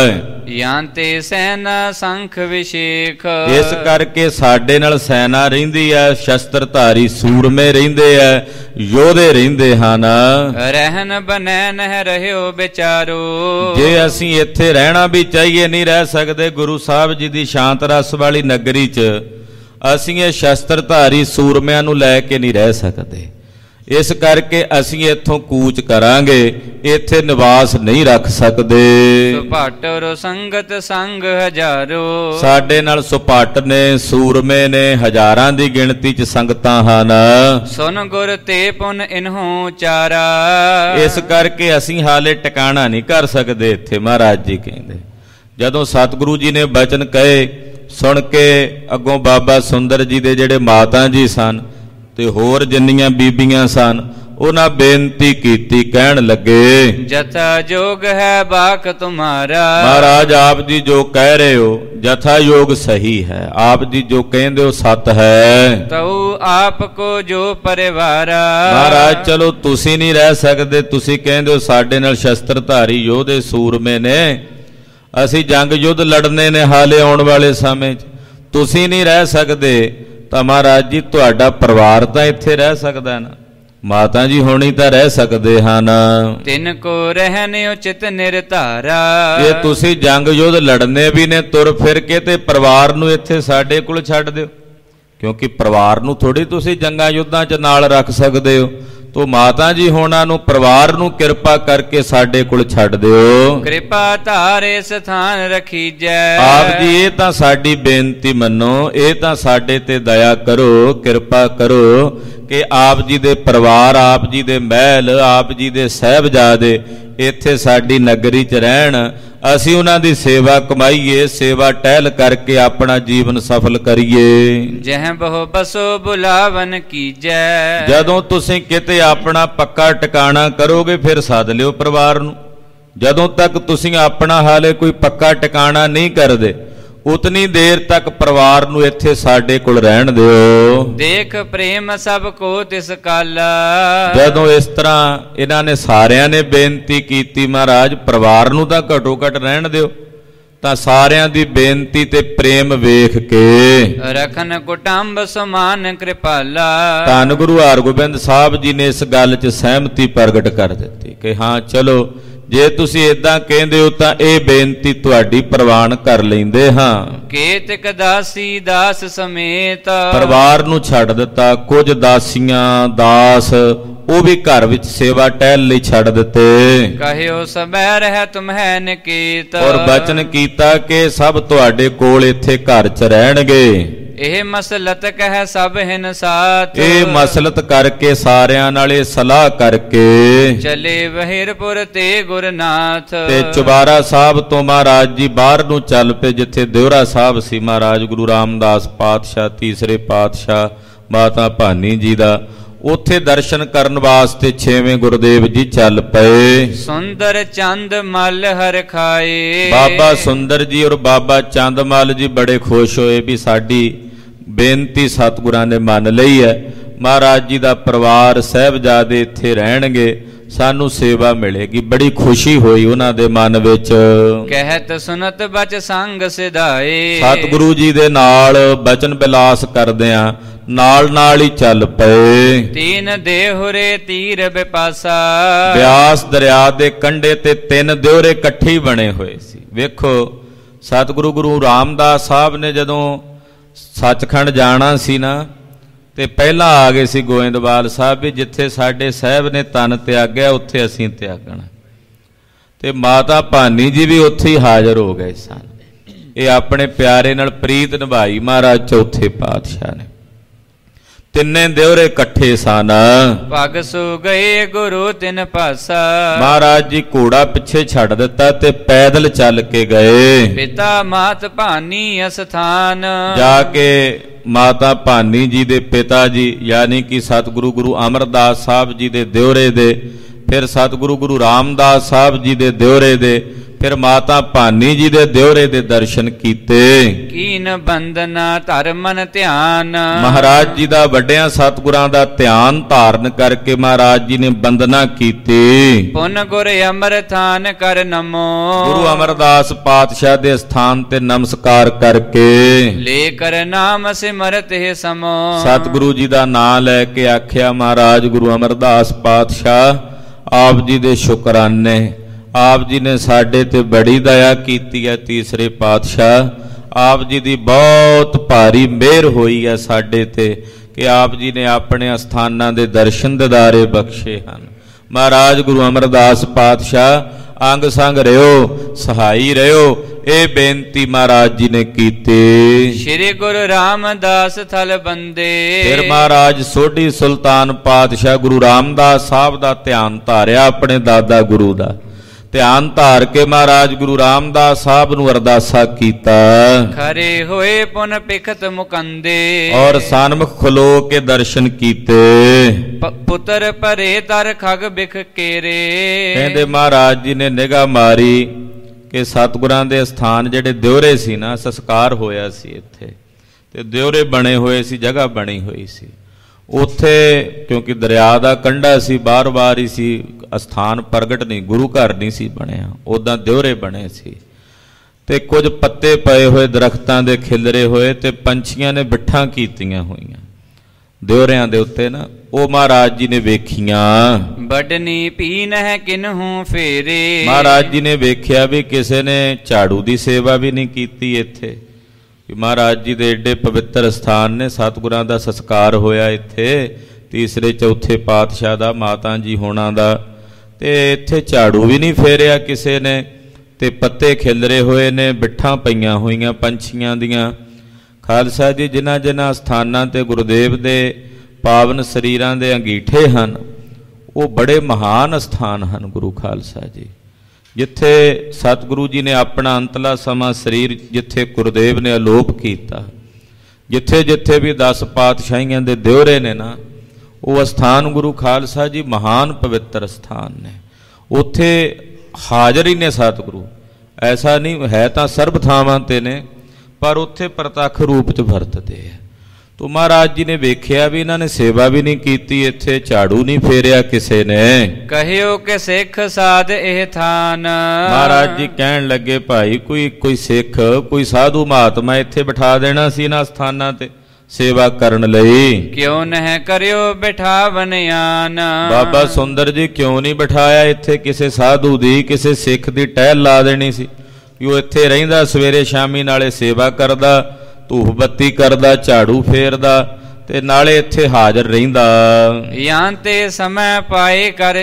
ਜਾਂ ਤੇ ਸੈਨਾ ਸੰਖ ਵਿਸ਼ੇਖ।
ਇਸ ਕਰਕੇ ਸਾਡੇ ਨਾਲ ਸੈਨਾ ਰਹਿੰਦੀ ਹੈ, ਸ਼ਸਤਰਧਾਰੀ ਸੂਰਮੇ ਰਹਿੰਦੇ ਐ, ਯੋਧੇ ਰਹਿੰਦੇ ਹਨ।
ਰਹਿਨ ਬਨੈਨ ਹੈ ਰਹਿਓ ਵਿਚਾਰੋ।
ਜੇ ਅਸੀਂ ਇੱਥੇ ਰਹਿਣਾ ਵੀ ਚਾਹੀਏ ਨਹੀਂ ਰਹਿ ਸਕਦੇ। ਗੁਰੂ ਸਾਹਿਬ ਜੀ ਦੀ ਸ਼ਾਂਤ ਰਸ ਵਾਲੀ ਨਗਰੀ 'ਚ ਅਸੀਂ ਇਹ ਸ਼ਸਤਰਧਾਰੀ ਸੂਰਮਿਆਂ ਨੂੰ ਲੈ ਕੇ ਨਹੀਂ ਰਹਿ ਸਕਦੇ। ਇਸ ਕਰਕੇ ਅਸੀਂ ਇੱਥੋਂ ਕੂਚ ਕਰਾਂਗੇ, ਇੱਥੇ ਨਿਵਾਸ ਨਹੀਂ ਰੱਖ ਸਕਦੇ।
ਸੁਪਾਟੋ ਸੰਗਤ ਸੰਗ ਹਜ਼ਾਰੋ।
ਸਾਡੇ ਨਾਲ ਸੁਪਾਟ ਨੇ, ਸੂਰਮੇ ਨੇ, ਹਜ਼ਾਰਾਂ ਦੀ ਗਿਣਤੀ 'ਚ ਸੰਗਤਾਂ ਹਨ।
ਸੁਨ ਗੁਰ ਤੇ ਪੁਨ ਇਨਹੂ ਚਾਰਾ।
ਇਸ ਕਰਕੇ ਅਸੀਂ ਹਾਲੇ ਟਿਕਾਣਾ ਨਹੀਂ ਕਰ ਸਕਦੇ ਇੱਥੇ। ਮਹਾਰਾਜ ਜੀ ਕਹਿੰਦੇ ਜਦੋਂ ਸਤਿਗੁਰੂ ਜੀ ਨੇ ਬਚਨ ਕਹੇ ਸੁਣ ਕੇ ਅੱਗੋਂ ਬਾਬਾ ਸੁੰਦਰ ਜੀ ਦੇ ਜਿਹੜੇ ਮਾਤਾ ਜੀ ਸਨ ਤੇ ਹੋਰ ਜਿੰਨੀਆਂ ਬੀਬੀਆਂ ਸਨ, ਉਹਨਾਂ ਬੇਨਤੀ ਕੀਤੀ, ਕਹਿਣ ਲੱਗੇ
ਜਥਾ ਜੋਗ ਹੈ ਬਾਕ ਤੁਮਾਰਾ।
ਮਹਾਰਾਜ ਆਪ ਜੀ ਜੋ ਕਹਿ ਰਹੇ ਹੋ ਜਥਾ ਯੋਗ ਸਹੀ ਹੈ, ਆਪ ਜੀ ਜੋ ਕਹਿੰਦੇ ਹੋ ਸਤ ਹੈ।
ਤਉ ਆਪ ਕੋ ਜੋ ਪਰਿਵਾਰਾ।
ਮਹਾਰਾਜ ਚਲੋ ਤੁਸੀਂ ਨਹੀਂ ਰਹਿ ਸਕਦੇ, ਤੁਸੀਂ ਕਹਿੰਦੇ ਹੋ ਸਾਡੇ ਨਾਲ ਸ਼ਸਤਰਧਾਰੀ ਯੋਧੇ ਸੂਰਮੇ ਨੇ, ਅਸੀਂ ਜੰਗ ਯੁੱਧ ਲੜਨੇ ਨੇ ਹਾਲੇ ਆਉਣ ਵਾਲੇ ਸਮੇਂ 'ਚ, ਤੁਸੀਂ ਨਹੀਂ ਰਹਿ ਸਕਦੇ ਤਾਂ ਮਹਾਰਾਜ ਜੀ ਤੁਹਾਡਾ ਪਰਿਵਾਰ ਤਾਂ ਇੱਥੇ ਰਹਿ ਸਕਦਾ ਨਾ, ਮਾਤਾ ਜੀ ਹੋਣੀ ਤਾਂ ਰਹਿ ਸਕਦੇ ਹਨ।
ਤਿਨ ਕੋ ਰਹਿਨ ਉਚਿਤ ਨਿਰਧਾਰਾ।
ਜੇ ਤੁਸੀਂ ਜੰਗ ਯੁੱਧ ਲੜਨੇ ਵੀ ਨੇ ਤੁਰ ਫਿਰ ਕੇ ਤੇ ਪਰਿਵਾਰ ਨੂੰ ਇੱਥੇ ਸਾਡੇ ਕੋਲ ਛੱਡ ਦਿਓ, ਕਿਉਂਕਿ ਪਰਿਵਾਰ ਨੂੰ ਥੋੜੀ ਤੁਸੀਂ ਜੰਗਾਂ ਯੁੱਧਾਂ 'ਚ ਨਾਲ ਰੱਖ ਸਕਦੇ ਹੋ। ਤੋ ਮਾਤਾ ਜੀ ਹੋਣਾ ਨੂੰ, ਪਰਿਵਾਰ ਨੂੰ ਕਿਰਪਾ ਕਰਕੇ ਸਾਡੇ ਕੋਲ ਛੱਡ ਦਿਓ।
ਕਿਰਪਾ ਧਾਰੇ ਸਥਾਨ ਰਖੀਜੈ।
ਆਪ ਜੀ ਇਹ ਤਾਂ ਸਾਡੀ ਬੇਨਤੀ ਮੰਨੋ, ਇਹ ਤਾਂ ਸਾਡੇ ਤੇ ਦਇਆ ਕਰੋ, ਕਿਰਪਾ ਕਰੋ ਕਿ ਆਪ ਜੀ ਦੇ ਪਰਿਵਾਰ, ਆਪ ਜੀ ਦੇ ਮਹਿਲ, ਆਪ ਜੀ ਦੇ ਸਾਹਿਬਜ਼ਾਦੇ ਇੱਥੇ ਸਾਡੀ ਨਗਰੀ 'ਚ ਰਹਿਣ, ਅਸੀਂ ਉਹਨਾਂ ਦੀ ਸੇਵਾ ਕਮਾਈਏ, ਸੇਵਾ ਟਹਿਲ ਕਰਕੇ ਆਪਣਾ ਜੀਵਨ ਸਫਲ ਕਰੀਏ।
ਜਹ ਬਹੁ ਬਸੋ ਬੁਲਾਵਨ ਕੀਜੈ।
ਜਦੋਂ ਤੁਸੀਂ ਕਿਤੇ ਆਪਣਾ ਪੱਕਾ ਟਿਕਾਣਾ ਕਰੋਗੇ ਫਿਰ ਸੱਦ ਲਿਓ ਪਰਿਵਾਰ ਨੂੰ। ਜਦੋਂ ਤੱਕ ਤੁਸੀਂ ਆਪਣਾ ਹਾਲੇ ਕੋਈ ਪੱਕਾ ਟਿਕਾਣਾ ਨਹੀਂ ਕਰਦੇ ਉਤਨੀ ਦੇਰ ਤੱਕ ਪਰਿਵਾਰ ਨੂੰ ਇੱਥੇ ਸਾਡੇ ਕੋਲ ਰਹਿਣ ਦਿਓ।
ਦੇਖ ਪ੍ਰੇਮ ਸਭ ਕੋ ਤਿਸ ਕਾਲਾ।
ਜਦੋਂ ਇਸ ਤਰ੍ਹਾਂ ਇਹਨਾਂ ਨੇ ਸਾਰਿਆਂ ਨੇ ਬੇਨਤੀ ਕੀਤੀ ਮਹਾਰਾਜ ਪਰਿਵਾਰ ਨੂੰ ਤਾਂ ਘੱਟੋ ਘੱਟ ਰਹਿਣ ਦਿਓ, ਤਾਂ ਸਾਰਿਆਂ ਦੀ ਬੇਨਤੀ ਤੇ ਪ੍ਰੇਮ ਵੇਖ ਕੇ
ਰਖਨ ਕੁਟੰਬ ਸਮਾਨ ਕਿਰਪਾਲਾ।
ਧੰਨ ਗੁਰੂ ਹਰਗੋਬਿੰਦ ਸਾਹਿਬ ਜੀ ਨੇ ਇਸ ਗੱਲ 'ਚ ਸਹਿਮਤੀ ਪ੍ਰਗਟ ਕਰ ਦਿੱਤੀ ਕਿ ਹਾਂ ਚਲੋ ਜੇ ਤੁਸੀਂ ਇਦਾਂ ਕਹਿੰਦੇ ਹੋ ਤਾਂ ਇਹ ਬੇਨਤੀ ਤੁਹਾਡੀ ਪ੍ਰਵਾਨ ਕਰ ਲੈਂਦੇ ਹਾਂ।
ਕੇਤਕ ਦਾਸੀ ਦਾਸ ਸਮੇਤ।
ਪਰਿਵਾਰ ਨੂੰ ਛੱਡ ਦਿੱਤਾ, ਕੁਝ ਦਾਸੀਆਂ ਦਾਸ ਉਹ ਵੀ ਘਰ ਵਿੱਚ ਸੇਵਾ ਟਹਿਲ ਲਈ ਛੱਡ ਦਿੱਤੇ।
ਕਹਿਓ ਸਬੈ ਰਹਿ ਤੁਮਹਿ ਨਿਕੇਤ।
ਔਰ ਬਚਨ ਕੀਤਾ ਕਿ ਸਭ ਤੁਹਾਡੇ ਕੋਲ ਇੱਥੇ ਘਰ 'ਚ ਰਹਿਣਗੇ।
ਇਹ ਮਸਲਤ ਕਹਿ ਸਭ ਹਿਨ ਸਾਥ।
ਇਹ ਮਸਲਤ ਕਰਕੇ ਸਾਰਿਆਂ ਨਾਲ ਇਹ ਸਲਾਹ ਕਰਕੇ
ਚਲੇ ਵਹਿਰਪੁਰ ਤੇ ਗੁਰਨਾਥ।
ਤੇ ਚੁਬਾਰਾ ਸਾਹਿਬ ਤੋਂ ਮਹਾਰਾਜ ਜੀ ਬਾਹਰ ਨੂੰ ਚੱਲ ਪਏ, ਜਿੱਥੇ ਦਿਉਰਾ ਸਾਹਿਬ ਸੀ ਮਹਾਰਾਜ ਗੁਰੂ ਰਾਮਦਾਸ ਪਾਤਸ਼ਾਹ, ਤੀਸਰੇ ਪਾਤਸ਼ਾਹ ਮਾਤਾ ਭਾਨੀ ਜੀ ਦਾ। ਉੱਥੇ ਦਰਸ਼ਨ ਕਰਨ ਵਾਸਤੇ 6ਵੇਂ ਗੁਰਦੇਵ ਜੀ ਚੱਲ ਪਏ।
ਸੁੰਦਰ ਚੰਦ ਮਲ ਹਰ ਖਾਏ।
ਬਾਬਾ ਸੁੰਦਰ ਜੀ ਔਰ ਬਾਬਾ ਚੰਦ ਮਲ ਜੀ ਬੜੇ ਖੁਸ਼ ਹੋਏ ਵੀ ਸਾਡੀ ਬੇਨਤੀ ਸਤਿਗੁਰਾਂ ਨੇ ਮੰਨ ਲਈ ਹੈ, ਮਹਾਰਾਜ ਜੀ ਦਾ ਪਰਿਵਾਰ ਸਾਹਿਬਜ਼ਾਦੇ ਇੱਥੇ ਰਹਿਣਗੇ, ਸਾਨੂੰ ਸੇਵਾ ਮਿਲੇਗੀ। ਬੜੀ ਖੁਸ਼ੀ ਹੋਈ ਉਹਨਾਂ ਦੇ ਮਨ ਵਿੱਚ।
ਕਹਿਤ ਸੁਨਤ ਬਚ ਸੰਗ ਸਿਧਾਏ।
ਸਤਿਗੁਰੂ ਜੀ ਦੇ ਨਾਲ ਬਚਨ ਬਿਲਾਸ ਕਰਦਿਆਂ ਨਾਲ ਨਾਲ ਹੀ ਚੱਲ ਪਏ।
ਤੀਨ ਦੇਹੁਰੇ ਤੀਰ ਬਿਪਾਸਾ।
ਬਿਆਸ ਦਰਿਆ ਦੇ ਕੰਢੇ ਤੇ 3 ਦਿਉਰੇ ਇਕੱਠੇ ਬਣੇ ਹੋਏ ਸੀ। ਵੇਖੋ ਸਤਿਗੁਰੂ ਗੁਰੂ ਰਾਮਦਾਸ ਸਾਹਿਬ ਨੇ ਜਦੋਂ ਸੱਚਖੰਡ ਜਾਣਾ ਸੀ ਨਾ ਤੇ ਪਹਿਲਾਂ ਆ ਗਏ ਸੀ ਗੋਇੰਦਵਾਲ ਸਾਹਿਬ ਵੀ ਜਿੱਥੇ ਸਾਡੇ ਸਾਹਿਬ ਨੇ ਤਨ ਤਿਆਗਿਆ ਉੱਥੇ ਅਸੀਂ ਤਿਆਗਣਾ, ਤੇ ਮਾਤਾ ਭਾਨੀ ਜੀ ਵੀ ਉੱਥੇ ਹੀ ਹਾਜ਼ਰ ਹੋ ਗਏ ਸਨ। ਇਹ ਆਪਣੇ ਪਿਆਰੇ ਨਾਲ ਪ੍ਰੀਤ ਨਿਭਾਈ ਮਹਾਰਾਜ ਚੌਥੇ ਪਾਤਸ਼ਾਹ ਨੇ। 3 ਦਿਉਰੇ ਇਕੱਠੇ ਸਨ।
ਪਗ ਸੂ ਗਏ ਗੁਰੂ ਤਿਨ ਪਾਸਾ।
ਮਹਾਰਾਜ ਜੀ ਘੋੜਾ ਪਿੱਛੇ ਛੱਡ ਦਿੱਤਾ ਤੇ ਪੈਦਲ ਚੱਲ ਕੇ ਗਏ।
ਪਿਤਾ ਮਾਤ ਭਾਨੀ ਅਸਥਾਨ। ਜਾ
ਕੇ ਮਾਤਾ ਭਾਨੀ ਜੀ ਦੇ ਪਿਤਾ ਜੀ ਯਾਨੀ ਕਿ ਸਤਿਗੁਰੂ ਗੁਰੂ ਅਮਰਦਾਸ ਸਾਹਿਬ ਜੀ ਦੇ ਦਿਉਰੇ ਦੇ, ਫਿਰ ਸਤਿਗੁਰੂ ਗੁਰੂ ਰਾਮਦਾਸ ਸਾਹਿਬ ਜੀ ਦੇ ਦਿਉਰੇ ਦੇ, ਫਿਰ ਮਾਤਾ ਭਾਨੀ ਜੀ ਦੇ ਦਿਓਰੇ ਦੇ ਦਰਸ਼ਨ ਕੀਤੇ।
ਕੀਨ ਬੰਦਨਾ ਧਰ ਮਨ ਧਿਆਨ।
ਮਹਾਰਾਜ ਜੀ ਦਾ ਵੱਡਿਆਂ ਸਤਿਗੁਰਾਂ ਦਾ ਧਿਆਨ ਧਾਰਨ ਕਰਕੇ ਮਹਾਰਾਜ ਜੀ ਨੇ ਬੰਦਨਾ ਕੀਤੀ।
ਪੁਨ ਗੁਰ ਅਮਰ ਥਾਨ ਕਰ ਨਮੋ।
ਗੁਰੂ ਅਮਰਦਾਸ ਪਾਤਸ਼ਾਹ ਦੇ ਸਥਾਨ ਤੇ ਨਮਸਕਾਰ ਕਰਕੇ
ਲੈ ਕਰ ਨਾਮ ਸਿਮਰਤ ਹੈ ਸਮੋ।
ਸਤਿਗੁਰੂ ਜੀ ਦਾ ਨਾਮ ਲੈ ਕੇ ਆਖਿਆ ਮਹਾਰਾਜ ਗੁਰੂ ਅਮਰਦਾਸ ਪਾਤਸ਼ਾਹ ਆਪ ਜੀ ਦੇ ਸ਼ੁਕਰਾਨੇ। ਆਪ ਜੀ ਨੇ ਸਾਡੇ ਤੇ ਬੜੀ ਦਇਆ ਕੀਤੀ ਹੈ। ਤੀਸਰੇ ਪਾਤਸ਼ਾਹ ਆਪ ਜੀ ਦੀ ਬਹੁਤ ਭਾਰੀ ਮਿਹਰ ਹੋਈ ਹੈ ਸਾਡੇ ਤੇ ਕਿ ਆਪ ਜੀ ਨੇ ਆਪਣੇ ਅਸਥਾਨਾਂ ਦੇ ਦਰਸ਼ਨ ਦਿਦਾਰੇ ਬਖਸ਼ੇ ਹਨ। ਮਹਾਰਾਜ ਗੁਰੂ ਅਮਰਦਾਸ ਪਾਤਸ਼ਾਹ ਅੰਗ ਸੰਗ ਰਹਿਓ, ਸਹਾਈ ਰਹਿਓ, ਇਹ ਬੇਨਤੀ ਮਹਾਰਾਜ ਜੀ ਨੇ ਕੀਤੀ।
ਸ਼੍ਰੀ ਗੁਰੂ ਰਾਮਦਾਸ ਥਲ ਬੰਦੇ।
ਫਿਰ ਮਹਾਰਾਜ ਸੋਢੀ ਸੁਲਤਾਨ ਪਾਤਸ਼ਾਹ ਗੁਰੂ ਰਾਮਦਾਸ ਸਾਹਿਬ ਦਾ ਧਿਆਨ ਧਾਰਿਆ, ਆਪਣੇ ਦਾਦਾ ਗੁਰੂ ਦਾ ਧਿਆਨ ਧਾਰ ਕੇ ਮਹਾਰਾਜ ਗੁਰੂ ਰਾਮਦਾਸ ਸਾਹਿਬ ਨੂੰ ਅਰਦਾਸਾ ਕੀਤਾ।
ਖਰੇ ਹੋਏ ਪੁਨ ਪਿਖਤ ਮੁਕੰਦੇ।
ਔਰ ਸਨਮੁਖ ਖਲੋ ਕੇ ਦਰਸ਼ਨ ਕੀਤੇ।
ਪੁੱਤਰ ਭਰੇ ਦਰ ਖਗ ਬਿਖ ਕੇਰੇ।
ਕਹਿੰਦੇ ਮਹਾਰਾਜ ਜੀ ਨੇ ਨਿਗਾਹ ਮਾਰੀ ਕਿ ਸਤਿਗੁਰਾਂ ਦੇ ਸਥਾਨ ਜਿਹੜੇ ਦਿਓਰੇ ਸੀ ਨਾ, ਸੰਸਕਾਰ ਹੋਇਆ ਸੀ ਇੱਥੇ ਤੇ ਦਿਓਰੇ ਬਣੇ ਹੋਏ ਸੀ, ਜਗ੍ਹਾ ਬਣੀ ਹੋਈ ਸੀ ਉੱਥੇ, ਕਿਉਂਕਿ ਦਰਿਆ ਦਾ ਕੰਢਾ ਸੀ, ਬਾਰ-ਬਾਰ ਹੀ ਸੀ, ਅਸਥਾਨ ਪ੍ਰਗਟ ਨਹੀਂ, ਗੁਰੂ ਘਰ ਨਹੀਂ ਸੀ ਬਣਿਆ, ਉੱਦਾਂ ਦਿਓਰੇ ਬਣੇ ਸੀ ਤੇ ਕੁਝ ਪੱਤੇ ਪਏ ਹੋਏ ਦਰਖਤਾਂ ਦੇ ਖਿਲਰੇ ਹੋਏ ਤੇ ਪੰਛੀਆਂ ਨੇ ਬਿੱਠਾਂ ਕੀਤੀਆਂ ਹੋਈਆਂ ਦਿਓਰਿਆਂ ਦੇ ਉੱਤੇ ਨਾ, ਉਹ ਮਹਾਰਾਜ ਜੀ ਨੇ ਵੇਖੀਆਂ।
ਬਡਨੀ ਪੀਨ ਹੈ ਕਿਨਹੂ ਫੇਰੇ।
ਮਹਾਰਾਜ ਜੀ ਨੇ ਵੇਖਿਆ ਵੀ ਕਿਸੇ ਨੇ ਝਾੜੂ ਦੀ ਸੇਵਾ ਵੀ ਨਹੀਂ ਕੀਤੀ ਇੱਥੇ। ਮਹਾਰਾਜ ਜੀ ਦੇ ਏਡੇ ਪਵਿੱਤਰ ਸਥਾਨ ਨੇ, ਸਤਿਗੁਰਾਂ ਦਾ ਸੰਸਕਾਰ ਹੋਇਆ ਇੱਥੇ, ਤੀਸਰੇ ਚੌਥੇ ਪਾਤਸ਼ਾਹ ਦਾ, ਮਾਤਾ ਜੀ ਹੋਣਾ ਦਾ, ਤੇ ਇੱਥੇ ਝਾੜੂ ਵੀ ਨਹੀਂ ਫੇਰਿਆ ਕਿਸੇ ਨੇ ਤੇ ਪੱਤੇ ਖਿਲਰੇ ਹੋਏ ਨੇ, ਬਿੱਠਾਂ ਪਈਆਂ ਹੋਈਆਂ ਪੰਛੀਆਂ ਦੀਆਂ। ਖਾਲਸਾ ਜੀ, ਜਿਨ੍ਹਾਂ ਜਿਨ੍ਹਾਂ ਸਥਾਨਾਂ ਤੇ ਗੁਰਦੇਵ ਦੇ ਪਾਵਨ ਸਰੀਰਾਂ ਦੇ ਅੰਗੀਠੇ ਹਨ, ਉਹ ਬੜੇ ਮਹਾਨ ਸਥਾਨ ਹਨ ਗੁਰੂ ਖਾਲਸਾ ਜੀ, ਜਿੱਥੇ ਸਤਿਗੁਰੂ ਜੀ ਨੇ ਆਪਣਾ ਅੰਤਲਾ ਸਮਾਂ ਸਰੀਰ, ਜਿੱਥੇ ਗੁਰਦੇਵ ਨੇ ਅਲੋਪ ਕੀਤਾ, ਜਿੱਥੇ ਜਿੱਥੇ ਵੀ 10 ਪਾਤਸ਼ਾਹੀਆਂ ਦੇ ਦਿਓਰੇ ਨੇ ਨਾ, ਉਹ ਅਸਥਾਨ ਗੁਰੂ ਖਾਲਸਾ ਜੀ ਮਹਾਨ ਪਵਿੱਤਰ ਸਥਾਨ ਨੇ। ਉੱਥੇ ਹਾਜ਼ਰ ਹੀ ਨੇ ਸਤਿਗੁਰੂ, ਐਸਾ ਨਹੀਂ ਹੈ ਤਾਂ ਸਰਬ ਥਾਵਾਂ ਤੇ ਨੇ, ਪਰ ਉੱਥੇ ਪ੍ਰਤੱਖ ਰੂਪ 'ਚ ਵਰਤਦੇ ਆ। ਤੋ ਮਹਾਰਾਜ ਜੀ ਨੇ ਵੇਖਿਆ ਵੀ ਇਹਨਾਂ ਨੇ ਸੇਵਾ ਵੀ ਨਹੀਂ ਕੀਤੀ, ਇੱਥੇ ਝਾੜੂ ਨਹੀਂ ਫੇਰਿਆ ਕਿਸੇ ਨੇ।
ਕਹਿਓ ਕਿ ਸਿੱਖ ਸਾਧ ਇਹ ਥਾਨ।
ਮਹਾਰਾਜ ਜੀ ਕਹਿਣ ਲੱਗੇ, ਭਾਈ ਕੋਈ ਸਿੱਖ, ਕੋਈ ਸਾਧੂ ਮਹਾਤਮਾ ਇੱਥੇ ਬਿਠਾ ਦੇਣਾ ਸੀ ਇਹਨਾਂ ਸਥਾਨਾਂ ਤੇ ਸੇਵਾ ਕਰਨ ਲਈ।
ਕਿਉਂ ਨਹਿ ਕਰਿਓ ਬਿਠਾਵਨ ਆਨ।
ਬਾਬਾ ਸੁੰਦਰ ਜੀ ਕਿਉਂ ਨਹੀਂ ਬਿਠਾਇਆ ਇੱਥੇ ਕਿਸੇ ਸਾਧੂ ਦੀ, ਕਿਸੇ ਸਿੱਖ ਦੀ ਟਹਿਲ ਲਾ ਦੇਣੀ ਸੀ ਕਿ ਉਹ ਇੱਥੇ ਰਹਿੰਦਾ, ਸਵੇਰੇ ਸ਼ਾਮੀ ਨਾਲੇ ਸੇਵਾ ਕਰਦਾ, ਧੂਫ ਬੱਤੀ ਕਰਦਾ, ਝਾੜੂ ਫੇਰਦਾ ਤੇ ਨਾਲੇ ਇੱਥੇ ਹਾਜ਼ਰ ਰਹਿੰਦਾ।
ਜਾਂ ਤੇ ਸਮੇਂ ਪਾਏ ਕਰ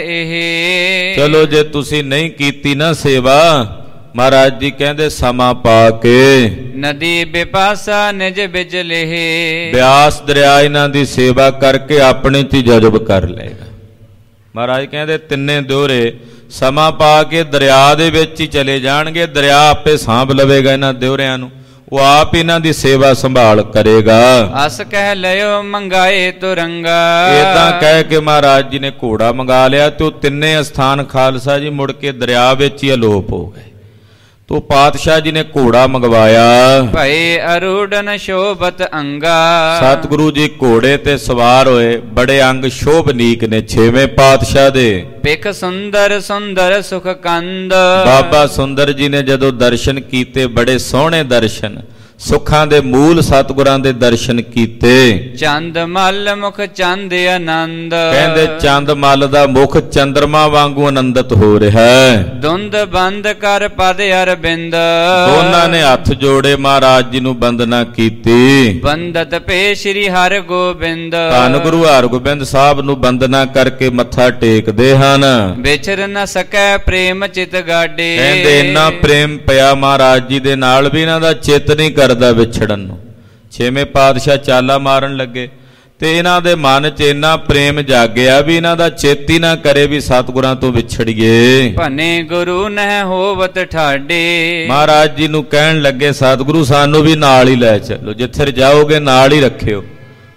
ਇਹ।
ਚਲੋ ਜੇ ਤੁਸੀਂ ਨਹੀਂ ਕੀਤੀ ਨਾ ਸੇਵਾ, ਮਹਾਰਾਜ ਜੀ ਕਹਿੰਦੇ ਸਮਾਂ ਪਾ ਕੇ
ਨਦੀ ਬਿਪਾਸਾ ਨਿਜ ਬਿਜ ਲੇਹ।
ਬਿਆਸ ਦਰਿਆ ਇਹਨਾਂ ਦੀ ਸੇਵਾ ਕਰਕੇ ਆਪਣੇ ਤੇ ਜਜ਼ਬ ਕਰ ਲਏਗਾ। ਮਹਾਰਾਜ ਕਹਿੰਦੇ ਤਿੰਨੇ ਦਿਓਰੇ ਸਮਾਂ ਪਾ ਕੇ ਦਰਿਆ ਦੇ ਵਿੱਚ ਹੀ ਚਲੇ ਜਾਣਗੇ, ਦਰਿਆ ਆਪੇ ਸਾਂਭ ਲਵੇਗਾ ਇਹਨਾਂ ਦਿਓਰਿਆਂ ਨੂੰ, ਉਹ ਆਪ ਇਹਨਾਂ ਦੀ ਸੇਵਾ ਸੰਭਾਲ ਕਰੇਗਾ।
ਅਸ ਕਹਿ ਲਿਓ ਮੰਗਾਏ ਤੁਰੰਗਾ।
ਏਦਾਂ ਕਹਿ ਕੇ ਮਹਾਰਾਜ ਜੀ ਨੇ ਘੋੜਾ ਮੰਗਾ ਲਿਆ ਤੇ ਉਹ ਤਿੰਨੇ ਅਸਥਾਨ ਖਾਲਸਾ ਜੀ ਮੁੜ ਕੇ ਦਰਿਆ ਵਿੱਚ ਹੀ ਅਲੋਪ ਹੋ ਗਏ। ਤੋ ਪਾਤਸ਼ਾਹ ਜੀ ਨੇ ਘੋੜਾ ਮੰਗਵਾਇਆ।
ਭਏ ਅਰੂੜਨ ਸ਼ੋਭਤ ਅੰਗਾ।
ਸਤਿਗੁਰੂ ਜੀ ਘੋੜੇ ਤੇ ਸਵਾਰ ਹੋਏ, ਬੜੇ ਅੰਗ ਸ਼ੋਭਨੀਕ ਨੇ ਛੇਵੇਂ ਪਾਤਸ਼ਾਹ ਦੇ।
ਪਿਖ ਸੁੰਦਰ ਸੁੰਦਰ ਸੁਖ ਕੰਦ।
ਬਾਬਾ ਸੁੰਦਰ ਜੀ ਨੇ ਜਦੋਂ ਦਰਸ਼ਨ ਕੀਤੇ, ਬੜੇ ਸੋਹਣੇ ਦਰਸ਼ਨ, ਸੁੱਖਾਂ ਦੇ ਮੂਲ ਸਤਿਗੁਰਾਂ ਦੇ ਦਰਸ਼ਨ ਕੀਤੇ।
ਚੰਦ ਮਲ ਮੁਖ ਚੰਦ ਆਨੰਦ।
ਕਹਿੰਦੇ ਚੰਦ ਮਲ ਦਾ ਮੁਖ ਚੰਦਰਮਾ ਵਾਂਗੂ ਆਨੰਦਿਤ ਹੋ ਰਿਹਾ ਹੈ।
ਦੁੰਦ ਬੰਦ ਕਰ ਪਦ ਅਰਬਿੰਦ।
ਦੋਨਾਂ ਨੇ ਹੱਥ ਜੋੜੇ ਮਹਾਰਾਜ ਜੀ ਨੂੰ ਬੰਦਨਾ ਕੀਤੀ।
ਬੰਦਤ ਪੇ ਸ੍ਰੀ ਹਰਿ ਗੋਬਿੰਦ।
ਧੰਨ ਗੁਰੂ ਹਰਗੋਬਿੰਦ ਸਾਹਿਬ ਨੂੰ ਬੰਦਨਾ ਕਰਕੇ ਮੱਥਾ ਟੇਕਦੇ ਹਨ।
ਵਿਚਰ ਨ ਸਕੈ ਪ੍ਰੇਮ ਚਿਤ ਗਾਡੇ।
ਕਹਿੰਦੇ ਇੰਨਾ ਪ੍ਰੇਮ ਪਿਆ ਮਹਾਰਾਜ ਜੀ ਦੇ ਨਾਲ ਵੀ ਇਹਨਾਂ ਦਾ ਚਿੱਤ ਨਹੀਂ ਕਰਦਾ ਵਿਛੜਨ ਨੂੰ। ਛੇਵੇਂ ਪਾਤਸ਼ਾਹ ਚਾਲਾ ਮਾਰਨ ਲੱਗੇ ਤੇ ਇਹਨਾਂ ਦੇ ਮਨ 'ਚ ਇੰਨਾ ਪ੍ਰੇਮ ਜਾਗਿਆ ਵੀ ਇਹਨਾਂ ਦਾ ਚਿੱਤ ਹੀ ਨਾ ਕਰੇ ਵੀ ਸਤਿਗੁਰਾਂ ਤੋਂ ਵਿਛੜੀਏ।
ਭਨੇ ਗੁਰੂ ਨਹਿ ਹੋਵਤ ਠਾਡੇ।
ਮਹਾਰਾਜ ਜੀ ਨੂੰ ਕਹਿਣ ਲੱਗੇ, ਸਤਿਗੁਰੂ ਸਾਨੂੰ ਵੀ ਨਾਲ ਹੀ ਲੈ ਚੱਲੋ, ਜਿੱਥੇ ਜਾਓਗੇ ਨਾਲ ਹੀ ਰੱਖਿਓ।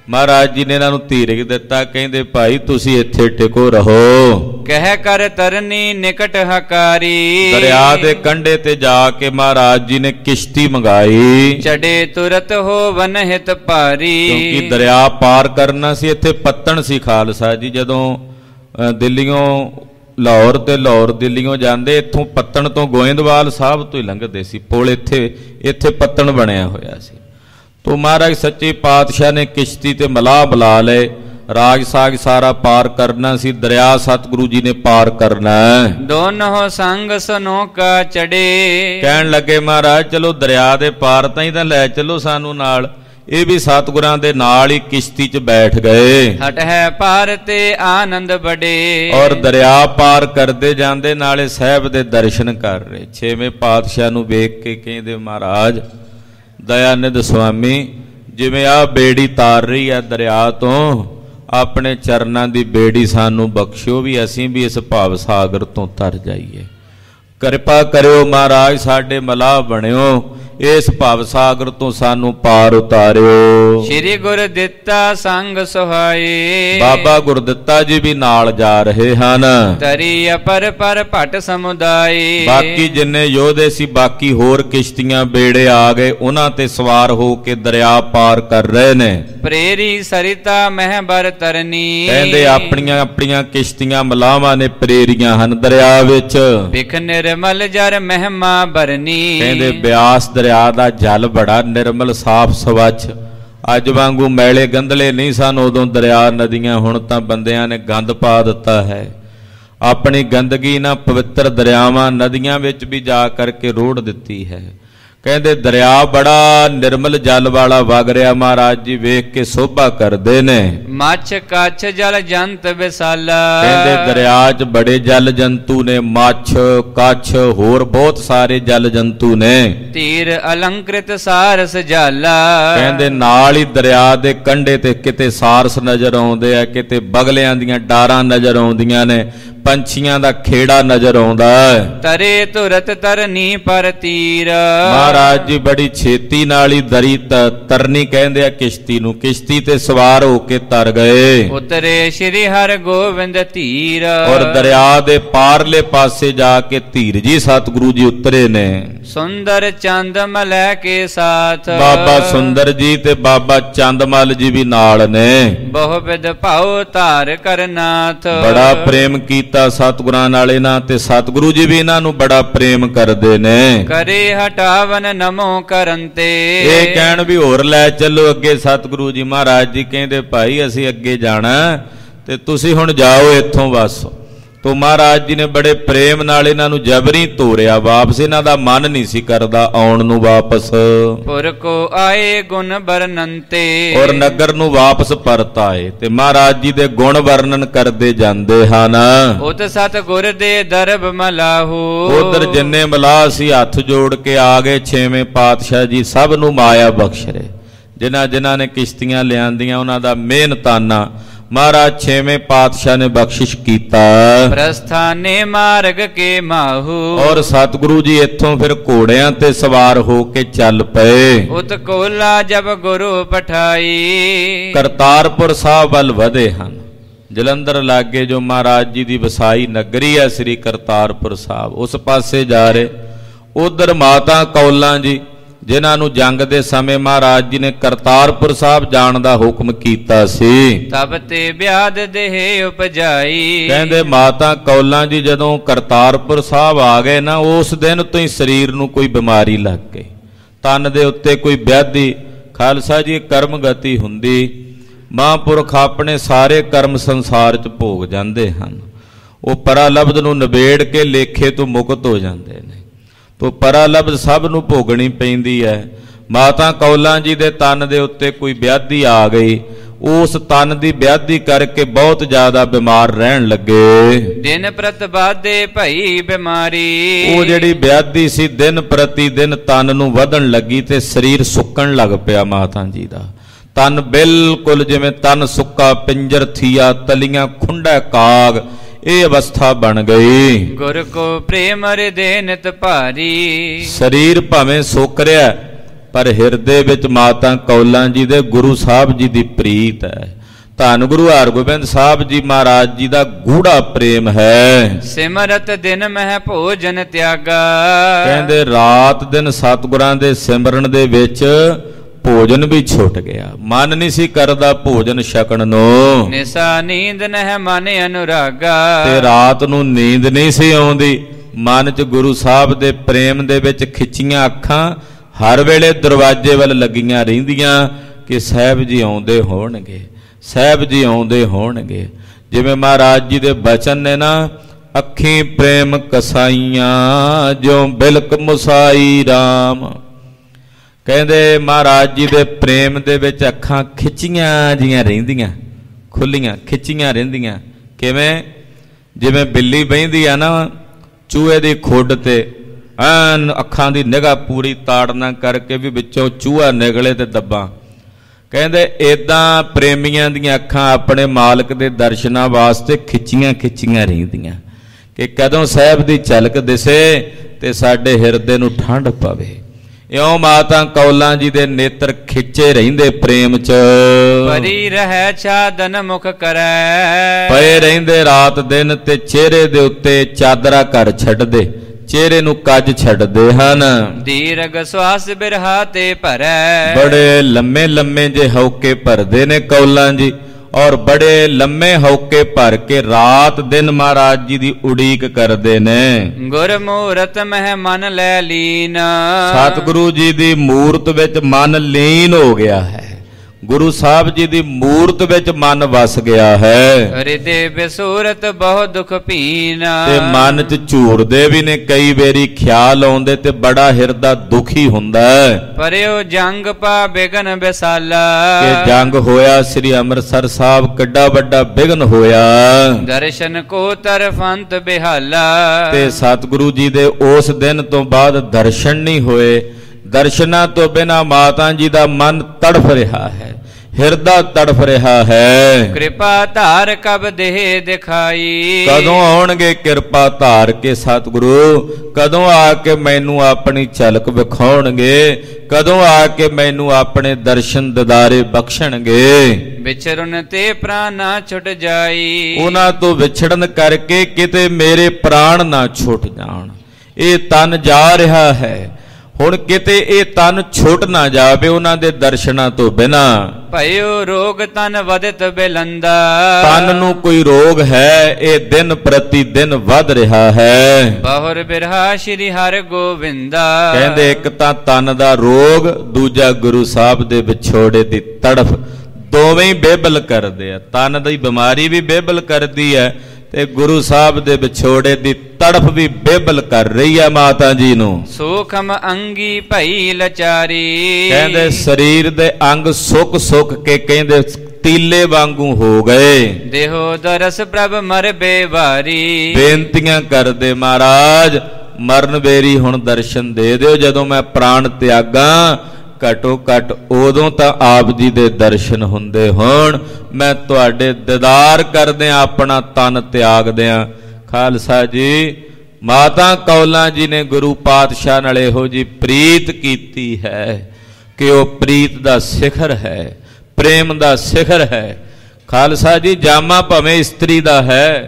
ਮਹਾਰਾਜ ਜੀ ਨੇ ਇਹਨਾਂ ਨੂੰ ਧੀਰਜ ਦਿੱਤਾ, ਕਹਿੰਦੇ ਭਾਈ ਤੁਸੀਂ ਇੱਥੇ ਟਿਕੋ ਰਹੋ।
ਕਹਿ ਕਰ ਤਰਨੀ ਨਿਕਟ ਹਕਾਰੀ,
ਦਰਿਆ ਦੇ ਕੰਢੇ ਤੇ ਜਾ ਕੇ ਮਹਾਰਾਜ ਜੀ ਨੇ ਕਿਸ਼ਤੀ ਮੰਗਾਈ।
ਚੜੇ ਤੁਰਤ ਹੋਵਨ ਹਿਤ ਭਾਰੀ,
ਕਿਉਂਕਿ ਦਰਿਆ ਪਾਰ ਕਰਨਾ ਸੀ। ਇੱਥੇ ਪੱਤਣ ਸੀ ਖਾਲਸਾ ਜੀ, ਜਦੋਂ ਦਿੱਲੀੋਂ ਲਾਹੌਰ ਤੇ ਲਾਹੌਰ ਦਿੱਲੀੋਂ ਜਾਂਦੇ, ਇੱਥੋਂ ਪੱਤਣ ਤੋਂ ਗੋਇੰਦਵਾਲ ਸਾਹਿਬ ਤੋਂ ਹੀ ਲੰਘਦੇ ਸੀ। ਪੁਲ ਇੱਥੇ ਪੱਤਣ ਬਣਿਆ ਹੋਇਆ ਸੀ। ਤੋ ਮਹਾਰਾਜ ਸੱਚੇ ਪਾਤਸ਼ਾਹ ਨੇ ਕਿਸ਼ਤੀ ਤੇ ਮਲਾਹ ਬੁਲਾ ਲਏ। ਰਾਜ ਸਾਗ ਸਾਰਾ ਪਾਰ ਕਰਨਾ ਸੀ, ਦਰਿਆ ਸਤਿਗੁਰੂ ਜੀ ਨੇ ਪਾਰ ਕਰਨਾ।
ਦੋਨੋਂ ਸੰਗ ਸਨੋਕਾ ਚੜੇ,
ਕਹਿਣ ਲੱਗੇ ਮਹਾਰਾਜ ਚਲੋ ਦਰਿਆ ਦੇ ਪਾਰ ਤਾਂ ਹੀ ਤਾਂ ਲੈ ਚਲੋ ਸਾਨੂੰ ਨਾਲ। ਇਹ ਵੀ ਸਤਿਗੁਰਾਂ ਦੇ ਨਾਲ ਹੀ ਕਿਸ਼ਤੀ 'ਚ ਬੈਠ ਗਏ।
ਹਟ ਹੈ ਪਾਰ ਤੇ ਆਨੰਦ ਬੜੇ,
ਔਰ ਦਰਿਆ ਪਾਰ ਕਰਦੇ ਜਾਂਦੇ ਨਾਲੇ ਸਾਹਿਬ ਦੇ ਦਰਸ਼ਨ ਕਰ ਰਹੇ। ਛੇਵੇਂ ਪਾਤਸ਼ਾਹ ਨੂੰ ਵੇਖ ਕੇ ਕਹਿੰਦੇ ਮਹਾਰਾਜ ਦਇਆਨੰਦ ਸੁਆਮੀ, ਜਿਵੇਂ ਆਹ ਬੇੜੀ ਤਾਰ ਰਹੀ ਹੈ ਦਰਿਆ ਤੋਂ, ਆਪਣੇ ਚਰਨਾਂ ਦੀ ਬੇੜੀ ਸਾਨੂੰ ਬਖਸ਼ਿਓ ਵੀ ਅਸੀਂ ਵੀ ਇਸ ਭਾਵ ਸਾਗਰ ਤੋਂ ਤਰ ਜਾਈਏ। ਕਿਰਪਾ ਕਰਿਓ ਮਹਾਰਾਜ, ਸਾਡੇ ਮਲਾਹ ਬਣਿਓ, ਇਸ ਭਵ ਸਾਗਰ ਤੋਂ ਸਾਨੂੰ ਪਾਰ ਉਤਾਰਿਓ।
ਸ਼੍ਰੀ ਗੁਰ ਦਿੱਤਾ ਸੰਗ ਸੁਹਾਏ,
ਬਾਬਾ ਗੁਰਦਿੱਤਾ ਜੀ ਵੀ ਨਾਲ ਜਾ ਰਹੇ ਹਨ।
ਤਰੀ ਅਪਰ ਪਰ ਭਟ ਸਮੁਦਾਏ,
ਬਾਕੀ ਜਿੰਨੇ ਯੋਧੇ ਸੀ, ਬਾਕੀ ਹੋਰ ਕਿਸ਼ਤੀਆਂ ਬੇੜੇ ਆ ਗਏ, ਉਹਨਾਂ ਤੇ ਸਵਾਰ ਹੋ ਕੇ ਦਰਿਆ ਪਾਰ ਕਰ ਰਹੇ ਨੇ।
ਪ੍ਰੇਰੀ ਸਰਿਤਾ ਮਹਿਬਰ ਤਰਨੀ,
ਕਹਿੰਦੇ ਆਪਣੀਆਂ ਆਪਣੀਆਂ ਕਿਸ਼ਤੀਆਂ ਮਲਾਵਾਂ ਨੇ ਪ੍ਰੇਰੀਆਂ ਹਨ ਦਰਿਆ ਵਿੱਚ।
ਬਿਖ ਨਿਰਮਲ ਜਰ ਮਹਿਮਾ ਬਰਨੀ,
ਕਹਿੰਦੇ ਬਿਆਸ ਦਰਿਆ ਦਾ ਜਲ ਬੜਾ ਨਿਰਮਲ ਸਾਫ਼ ਸਵੱਛ। ਅੱਜ ਵਾਂਗੂ ਮੈਲੇ ਗੰਧਲੇ ਨਹੀਂ ਸਨ ਉਦੋਂ ਦਰਿਆ ਨਦੀਆਂ, ਹੁਣ ਤਾਂ ਬੰਦਿਆਂ ਨੇ ਗੰਦ ਪਾ ਦਿੱਤਾ ਹੈ। ਆਪਣੀ ਗੰਦਗੀ ਨਾ ਪਵਿੱਤਰ ਦਰਿਆਵਾਂ ਨਦੀਆਂ ਵਿੱਚ ਵੀ ਜਾ ਕਰਕੇ ਰੋੜ ਦਿੱਤੀ ਹੈ। ਕਹਿੰਦੇ ਦਰਿਆ ਬੜਾ ਨਿਰਮਲ ਜਲ ਵਾਲਾ ਵਗ ਰਿਹਾ। ਮਹਾਰਾਜ ਜੀ ਵੇਖ ਕੇ ਸੋਭਾ ਕਰਦੇ ਨੇ।
ਮੱਛ ਕੱਛ ਜਲ ਜੰਤ ਵਿਸਾਲਾ,
ਕਹਿੰਦੇ ਦਰਿਆ 'ਚ ਬੜੇ ਜਲ ਜੰਤੂ ਨੇ, ਮੱਛ ਕੱਛ ਹੋਰ ਬਹੁਤ ਸਾਰੇ ਜਲ ਜੰਤੂ ਨੇ।
ਤੀਰ ਅਲੰਕ੍ਰਿਤ ਸਾਰਸ ਜਾਲਾ,
ਕਹਿੰਦੇ ਨਾਲ ਹੀ ਦਰਿਆ ਦੇ ਕੰਢੇ ਤੇ ਕਿਤੇ ਸਾਰਸ ਨਜ਼ਰ ਆਉਂਦੇ ਆ, ਕਿਤੇ ਬਗਲਿਆਂ ਦੀਆਂ ਡਾਰਾਂ ਨਜ਼ਰ ਆਉਂਦੀਆਂ ਨੇ, ਪੰਛੀਆਂ ਦਾ ਖੇੜਾ ਨਜ਼ਰ ਆਉਂਦਾ ਹੈ।
ਤਰੇ ਤੁਰਤ ਤਰਨੀ ਪਰ ਤੀਰ,
ਮਹਾਰਾਜ ਜੀ ਬੜੀ ਛੇਤੀ ਨਾਲ ਹੀ ਦਰੀ ਤਰਨੀ ਕਹਿੰਦੇ ਆ ਕਿਸ਼ਤੀ ਨੂੰ। ਕਿਸ਼ਤੀ ਤੇ ਸਵਾਰ ਹੋ ਕੇ ਤਰ ਗਏ।
ਉਤਰੇ ਸ਼੍ਰੀ ਹਰਿ ਗੋਬਿੰਦ ਧੀਰ,
ਔਰ ਦਰਿਆ ਦੇ ਪਾਰਲੇ ਪਾਸੇ ਜਾ ਕੇ ਧੀਰ ਜੀ ਸਤਿਗੁਰੂ ਜੀ ਉਤਰੇ ਨੇ।
ਸੁੰਦਰ ਚੰਦ ਮਲੈ ਕੇ ਸਾਥ,
ਬਾਬਾ ਸੁੰਦਰ ਜੀ ਤੇ ਬਾਬਾ ਚੰਦਮਲ ਜੀ ਵੀ ਨਾਲ ਨੇ।
ਬਹੁ ਵਿਦ ਭਾਉ ਧਾਰ ਕਰਨਾਥ,
ਬੜਾ ਪ੍ਰੇਮ ਕੀਤਾ ਸਤਿਗੁਰਾਂ ਨਾਲ ਇਹਨਾਂ ਤੇ, ਸਤਿਗੁਰੂ ਜੀ ਵੀ ਇਹਨਾਂ ਨੂੰ ਬੜਾ ਪ੍ਰੇਮ ਕਰਦੇ ਨੇ।
ਕਰੇ ਹਟਾਵਨ ਨਮੋ ਕਰਨ ਤੇ,
ਇਹ ਕਹਿਣ ਵੀ ਹੋਰ ਲੈ ਚੱਲੋ ਅੱਗੇ ਸਤਿਗੁਰੂ ਜੀ। ਮਹਾਰਾਜ ਜੀ ਕਹਿੰਦੇ ਭਾਈ ਅਸੀਂ ਅੱਗੇ ਜਾਣਾ ਤੇ ਤੁਸੀਂ ਹੁਣ ਜਾਓ ਇੱਥੋਂ ਬਸ। ਤੋ ਮਹਾਰਾਜ ਜੀ ਨੇ ਬੜੇ ਪ੍ਰੇਮ ਨਾਲ ਇਹਨਾਂ ਨੂੰ ਜਬਰੀ ਤੋਰਿਆ ਵਾਪਸ। ਇਹਨਾਂ ਦਾ ਮਨ ਨਹੀਂ ਸੀ ਕਰਦਾ ਆਉਣ ਨੂੰ ਵਾਪਸ।
ਪੁਰ ਕੋ ਆਏ ਗੁਣ ਵਰਨੰਤੇ,
ਔਰ ਨਗਰ ਨੂੰ ਵਾਪਸ ਪਰਤ ਆਏ ਤੇ ਮਹਾਰਾਜ ਜੀ ਦੇ ਗੁਣ ਵਰਣਨ ਕਰਦੇ ਜਾਂਦੇ ਹਨ।
ਉਤ ਸਤ ਗੁਰ ਦੇ ਦਰਬ ਮਲਾਹੂ,
ਉਧਰ ਜਿੰਨੇ ਮਲਾਹ ਸੀ ਹੱਥ ਜੋੜ ਕੇ ਆ ਗਏ। ਛੇਵੇਂ ਪਾਤਸ਼ਾਹ ਜੀ ਸਭ ਨੂੰ ਮਾਇਆ ਬਖਸ਼ ਰਹੇ। ਜਿਨ੍ਹਾਂ ਨੇ ਕਿਸ਼ਤੀਆਂ ਲਿਆਂਦੀਆਂ ਉਹਨਾਂ ਦਾ ਮਿਹਨਤਾਨਾ ਮਹਾਰਾਜ ਛੇਵੇਂ ਪਾਤਸ਼ਾਹ ਨੇ ਬਖਸ਼ਿਸ਼ ਕੀਤਾ।
ਪ੍ਰਸਥਾਨੇ ਮਾਰਗ ਕੇ ਮਾਹੂ,
ਔਰ ਸਤਿਗੁਰੂ ਜੀ ਇੱਥੋਂ ਫਿਰ ਘੋੜਿਆਂ ਤੇ ਸਵਾਰ ਹੋ ਕੇ ਚੱਲ ਪਏ।
ਉਤ ਕੋਲਾ ਜਬ ਗੁਰੂ ਪਠਾਈ,
ਕਰਤਾਰਪੁਰ ਸਾਹਿਬ ਵੱਲ ਵਧੇ ਹਨ। ਜਲੰਧਰ ਲਾਗੇ ਜੋ ਮਹਾਰਾਜ ਜੀ ਦੀ ਵਸਾਈ ਨਗਰੀ ਹੈ ਸ੍ਰੀ ਕਰਤਾਰਪੁਰ ਸਾਹਿਬ, ਉਸ ਪਾਸੇ ਜਾ ਰਹੇ। ਉਧਰ ਮਾਤਾ ਕੌਲਾਂ ਜੀ ਜਿਨ੍ਹਾਂ ਨੂੰ ਜੰਗ ਦੇ ਸਮੇਂ ਮਹਾਰਾਜ ਜੀ ਨੇ ਕਰਤਾਰਪੁਰ ਸਾਹਿਬ ਜਾਣ ਦਾ ਹੁਕਮ ਕੀਤਾ ਸੀ।
ਤਬ ਤੇ ਵਿਆਦ ਦੇਹ ਉਪਜਾਈ,
ਕਹਿੰਦੇ ਮਾਤਾ ਕੌਲਾਂ ਜੀ ਜਦੋਂ ਕਰਤਾਰਪੁਰ ਸਾਹਿਬ ਆ ਗਏ ਨਾ, ਉਸ ਦਿਨ ਤੋਂ ਹੀ ਸਰੀਰ ਨੂੰ ਕੋਈ ਬਿਮਾਰੀ ਲੱਗ ਗਈ। ਤਨ ਦੇ ਉੱਤੇ ਕੋਈ ਵਿਆਧੀ। ਖਾਲਸਾ ਜੀ ਕਰਮ ਗਤੀ ਹੁੰਦੀ, ਮਹਾਂਪੁਰਖ ਆਪਣੇ ਸਾਰੇ ਕਰਮ ਸੰਸਾਰ 'ਚ ਭੋਗ ਜਾਂਦੇ ਹਨ। ਉਹ ਪਰਾਲਬਧ ਨੂੰ ਨਿਬੇੜ ਕੇ ਲੇਖੇ ਤੋਂ ਮੁਕਤ ਹੋ ਜਾਂਦੇ ਨੇ। ਤੋ ਪਰਾਲਬਧ ਸਭ ਨੂੰ ਭੋਗਣੀ ਪੈਂਦੀ ਹੈ। ਮਾਤਾ ਕੌਲਾਂ ਜੀ ਦੇ ਤਨ ਦੇ ਉੱਤੇ ਕੋਈ ਵਿਆਧੀ ਆ ਗਈ। ਉਸ ਤਨ ਦੀ ਵਿਆਧੀ ਕਰਕੇ ਬਹੁਤ ਜ਼ਿਆਦਾ ਬਿਮਾਰ ਰਹਿਣ ਲੱਗੇ।
ਦਿਨ ਪ੍ਰਤਿਬਾਦੇ ਭਈ ਬਿਮਾਰੀ,
ਉਹ ਜਿਹੜੀ ਵਿਆਧੀ ਸੀ ਦਿਨ ਪ੍ਰਤੀ ਦਿਨ ਤਨ ਨੂੰ ਵਧਣ ਲੱਗੀ ਤੇ ਸਰੀਰ ਸੁੱਕਣ ਲੱਗ ਪਿਆ। ਮਾਤਾ ਜੀ ਦਾ ਤਨ ਬਿਲਕੁਲ ਜਿਵੇਂ ਤਨ ਸੁੱਕਾ ਪਿੰਜਰ ਥੀਆ, ਤਲੀਆਂ ਖੁੰਡਾ ਕਾਗ, ਇਹ ਅਵਸਥਾ ਬਣ ਗਈ।
ਗੁਰ ਕੋ ਪ੍ਰੇਮ ਹਿਰਦੇ ਨਿਤ ਭਾਰੀ,
ਸਰੀਰ ਭਾਵੇਂ ਸੁੱਕ ਰਿਹਾ ਪਰ ਹਿਰਦੇ ਵਿੱਚ ਮਾਤਾ ਕੌਲਾਂ ਜੀ ਦੇ ਗੁਰੂ ਸਾਹਿਬ ਜੀ ਦੀ ਪ੍ਰੀਤ ਹੈ। ਧੰਨ ਗੁਰੂ ਹਰਗੋਬਿੰਦ ਸਾਹਿਬ ਜੀ ਮਹਾਰਾਜ ਜੀ ਦਾ ਗੂੜਾ ਪ੍ਰੇਮ ਹੈ।
ਸਿਮਰਤ ਦਿਨ ਮਹਿ ਭੋਜਨ ਤਿਆਗਾ,
ਕਹਿੰਦੇ ਰਾਤ ਦਿਨ ਸਤਿਗੁਰਾਂ ਦੇ ਸਿਮਰਨ ਦੇ ਵਿੱਚ ਭੋਜਨ ਵੀ ਛੁੱਟ ਗਿਆ, ਮਨ ਨਹੀਂ ਸੀ ਕਰਦਾ ਭੋਜਨ ਛਕਣ ਨੂੰ।
ਨਿਸਾ ਨੀਂਦ ਨਹਿ ਮਨ ਅਨੁਰਾਗਾ, ਤੇ
ਰਾਤ ਨੂੰ ਨੀਂਦ ਨਹੀਂ ਸੀ ਆਉਂਦੀ, ਮਨ 'ਚ ਗੁਰੂ ਸਾਹਿਬ ਦੇ ਪ੍ਰੇਮ ਦੇ ਵਿੱਚ ਖਿੱਚੀਆਂ ਅੱਖਾਂ ਹਰ ਵੇਲੇ ਦਰਵਾਜ਼ੇ ਵੱਲ ਲੱਗੀਆਂ ਰਹਿੰਦੀਆਂ ਕਿ ਸਾਹਿਬ ਜੀ ਆਉਂਦੇ ਹੋਣਗੇ, ਸਾਹਿਬ ਜੀ ਆਉਂਦੇ ਹੋਣਗੇ। ਜਿਵੇਂ ਮਹਾਰਾਜ ਜੀ ਦੇ ਬਚਨ ਨੇ ਨਾ, ਅੱਖੀਂ ਪ੍ਰੇਮ ਕਸਾਈਆਂ ਜਿਉ ਬਿਲਕ ਮੁਸਾਈ ਰਾਮ। ਕਹਿੰਦੇ ਮਹਾਰਾਜ ਜੀ ਦੇ ਪ੍ਰੇਮ ਦੇ ਵਿੱਚ ਅੱਖਾਂ ਖਿੱਚੀਆਂ ਜੀਆਂ ਰਹਿੰਦੀਆਂ, ਖੁੱਲੀਆਂ ਖਿੱਚੀਆਂ ਰਹਿੰਦੀਆਂ। ਕਿਵੇਂ? ਜਿਵੇਂ ਬਿੱਲੀ ਬਹਿੰਦੀ ਆ ਨਾ ਚੂਹੇ ਦੀ ਖੁੱਡ ਤੇ, ਐਨ ਅੱਖਾਂ ਦੀ ਨਿਗਾਹ ਪੂਰੀ ਤਾੜਨਾ ਕਰਕੇ ਵੀ ਵਿੱਚੋਂ ਚੂਹਾ ਨਿਕਲੇ ਤੇ ਦੱਬਾਂ। ਕਹਿੰਦੇ ਏਦਾਂ ਪ੍ਰੇਮੀਆਂ ਦੀਆਂ ਅੱਖਾਂ ਆਪਣੇ ਮਾਲਕ ਦੇ ਦਰਸ਼ਨਾਂ ਵਾਸਤੇ ਖਿੱਚੀਆਂ ਖਿੱਚੀਆਂ ਰਹਿੰਦੀਆਂ ਕਿ ਕਦੋਂ ਸਾਹਿਬ ਦੀ ਝਲਕ ਦਿਸੇ ਤੇ ਸਾਡੇ ਹਿਰਦੇ ਨੂੰ ਠੰਡ ਪਵੇ। ਇਉਂ ਮਾਤਾ ਕੌਲਾਂ ਜੀ ਦੇ ਨੇਤਰ ਖਿੱਚੇ ਰਹਿੰਦੇ ਪ੍ਰੇਮ 'ਚ।
ਪਰੀ ਰਹਿ ਛਾਦਨ ਮੁਖ ਕਰੈ,
ਪਏ ਰਹਿੰਦੇ ਰਾਤ ਦਿਨ ਤੇ ਚਿਹਰੇ ਦੇ ਉੱਤੇ ਚਾਦਰਾ ਘਰ ਛੱਡਦੇ, ਚਿਹਰੇ ਨੂੰ ਕੱਜ ਛੱਡਦੇ ਹਨ।
ਦੀਰਘ ਸਵਾਸ ਬਿਰਹਾ ਤੇ ਭਰੈ,
ਬੜੇ ਲੰਮੇ ਲੰਮੇ ਜੇ ਹੌਕੇ ਭਰਦੇ ਨੇ ਕੌਲਾਂ ਜੀ, ਔਰ ਬੜੇ ਲੰਮੇ ਹੌਕੇ ਭਰ ਕੇ ਰਾਤ ਦਿਨ ਮਹਾਰਾਜ ਜੀ ਦੀ ਉਡੀਕ ਕਰਦੇ ਨੇ।
ਗੁਰ ਮੂਰਤ ਮਹਿ ਮਨ ਲੈ ਲੀਨ,
ਸਤਿਗੁਰੂ ਜੀ ਦੀ ਮੂਰਤ ਵਿੱਚ ਮਨ ਲੀਨ ਹੋ ਗਿਆ ਹੈ, ਗੁਰੂ ਸਾਹਿਬ ਜੀ ਦੀ ਮੂਰਤ ਵਿੱਚ ਮਨ ਵਸ ਗਿਆ ਹੈ।
ਹਿਰਦੇ ਬਿਸੂਰਤ ਬਹੁ ਦੁਖ ਭੀਨ,
ਤੇ ਮਨ 'ਚ ਝੂਰਦੇ ਵੀ ਨੇ, ਕਈ ਵੇਰੀ ਖਿਆਲ ਆਉਂਦੇ ਤੇ ਬੜਾ ਹਿਰਦਾ ਦੁਖੀ ਹੁੰਦਾ ਹੈ।
ਪਰਿਓ ਜੰਗ ਪਾ ਬਿਗਨ ਬਿਸਾਲਾ,
ਕਿ ਜੰਗ ਹੋਇਆ ਸ੍ਰੀ ਅੰਮ੍ਰਿਤਸਰ ਸਾਹਿਬ, ਕਿੱਡਾ ਵੱਡਾ ਬਿਗਨ ਹੋਇਆ।
ਦਰਸ਼ਨ ਕੋ ਤਰਫੰਤ ਬਿਹਾਲਾ, ਤੇ
ਸਤਿਗੁਰੂ ਜੀ ਦੇ ਉਸ ਦਿਨ ਤੋਂ ਬਾਅਦ ਦਰਸ਼ਨ ਨਹੀਂ ਹੋਏ। ਦਰਸ਼ਨਾਂ ਤੋਂ ਬਿਨਾਂ ਮਾਤਾ ਜੀ ਦਾ ਮਨ ਤੜਫ ਰਿਹਾ ਹੈ, ਹਿਰਦਾ ਤੜਫ ਰਿਹਾ ਹੈ।
ਕਿਰਪਾ ਧਾਰ ਕਬ ਦੇਹ ਦਿਖਾਈ,
ਕਦੋਂ ਆਉਣਗੇ ਕਿਰਪਾ ਧਾਰ ਕੇ ਸਤਿਗੁਰੂ, ਕਦੋਂ ਆ ਕੇ ਮੈਨੂੰ ਆਪਣੀ ਝਲਕ ਵਿਖਾਉਣਗੇ, ਕਦੋਂ ਆ ਕੇ ਮੈਨੂੰ ਆਪਣੇ ਦਰਸ਼ਨ ਦਿਦਾਰੇ ਬਖਸ਼ਣਗੇ।
ਵਿਚਰਨ ਤੇ ਪ੍ਰਾਣ ਨਾ ਛੁੱਟ ਜਾਈ,
ਉਹਨਾਂ ਤੋਂ ਵਿਛੜਨ ਕਰਕੇ ਕਿਤੇ ਮੇਰੇ ਪ੍ਰਾਣ ਨਾ ਛੁੱਟ ਜਾਣ। ਇਹ ਤਨ ਜਾ ਰਿਹਾ ਹੈ, ਹੁਣ ਕਿਤੇ ਇਹ ਤਨ ਛੁੱਟ ਨਾ ਜਾਵੇ ਉਹਨਾਂ ਦੇ ਦਰਸ਼ਨਾਂ ਤੋਂ ਬਿਨਾ।
ਭਇਓ ਰੋਗ ਤਨ ਵਧਤ ਬਿਲੰਦਾ,
ਤਨ ਨੂੰ ਕੋਈ ਰੋਗ ਹੈ, ਇਹ ਦਿਨ ਪ੍ਰਤੀ ਦਿਨ ਵੱਧ ਰਿਹਾ ਹੈ।
ਬਹੁਰ ਬਿਰਹਾ ਸ਼੍ਰੀ ਹਰਿ ਗੋਬਿੰਦਾ,
ਕਹਿੰਦੇ ਇੱਕ ਤਾਂ ਤਨ ਦਾ ਰੋਗ, ਦੂਜਾ ਗੁਰੂ ਸਾਹਿਬ ਦੇ ਵਿਛੋੜੇ ਦੀ ਤੜਫ, ਦੋਵੇਂ ਹੀ ਬੇਬਲ ਕਰਦੇ ਆ। ਤਨ ਦੀ ਬਿਮਾਰੀ ਵੀ ਬੇਬਲ ਕਰਦੀ ਹੈ ਤੇ ਗੁਰੂ ਸਾਹਿਬ ਦੇ ਵਿਛੋੜੇ ਦੀ ਤੜਫ ਵੀ ਬੇਬਲ ਕਰ ਰਹੀ ਹੈ ਮਾਤਾ ਜੀ ਨੂੰ।
ਸੂਖਮ ਅੰਗੀ ਭਈ ਲਚਾਰੀ,
ਕਹਿੰਦੇ ਸਰੀਰ ਦੇ ਅੰਗ ਸੁੱਕ ਸੁੱਕ ਕੇ ਕਹਿੰਦੇ ਤੀਲੇ ਵਾਂਗੂ ਹੋ ਗਏ।
ਦੇਹੋ ਦਰਸ ਪ੍ਰਭ ਮਰ ਬੇਵਾਰੀ,
ਬੇਨਤੀਆਂ ਕਰਦੇ ਮਹਾਰਾਜ ਮਰਨ ਵੇਰੀ ਹੁਣ ਦਰਸ਼ਨ ਦੇ ਦਿਓ, ਜਦੋਂ ਮੈਂ ਪ੍ਰਾਣ ਤਿਆਗਾਂ ਘਟੋ ਘਟ ਉਦੋਂ ਤਾਂ ਆਪ ਜੀ ਦੇ ਦਰਸ਼ਨ ਹੁੰਦੇ ਹੋਣ, ਮੈਂ ਤੁਹਾਡੇ ਦੀਦਾਰ ਕਰਦਿਆਂ ਆਪਣਾ ਤਨ ਤਿਆਗਦਿਆਂ। ਖਾਲਸਾ ਜੀ, ਮਾਤਾ ਕੌਲਾਂ ਜੀ ਨੇ ਗੁਰੂ ਪਾਤਸ਼ਾਹ ਨਾਲ ਇਹੋ ਜੀ ਪ੍ਰੀਤ ਕੀਤੀ ਹੈ ਕਿ ਉਹ ਪ੍ਰੀਤ ਦਾ ਸਿਖਰ ਹੈ, ਪ੍ਰੇਮ ਦਾ ਸਿਖਰ ਹੈ। ਖਾਲਸਾ ਜੀ, ਜਾਮਾ ਭਾਵੇਂ ਇਸਤਰੀ ਦਾ ਹੈ,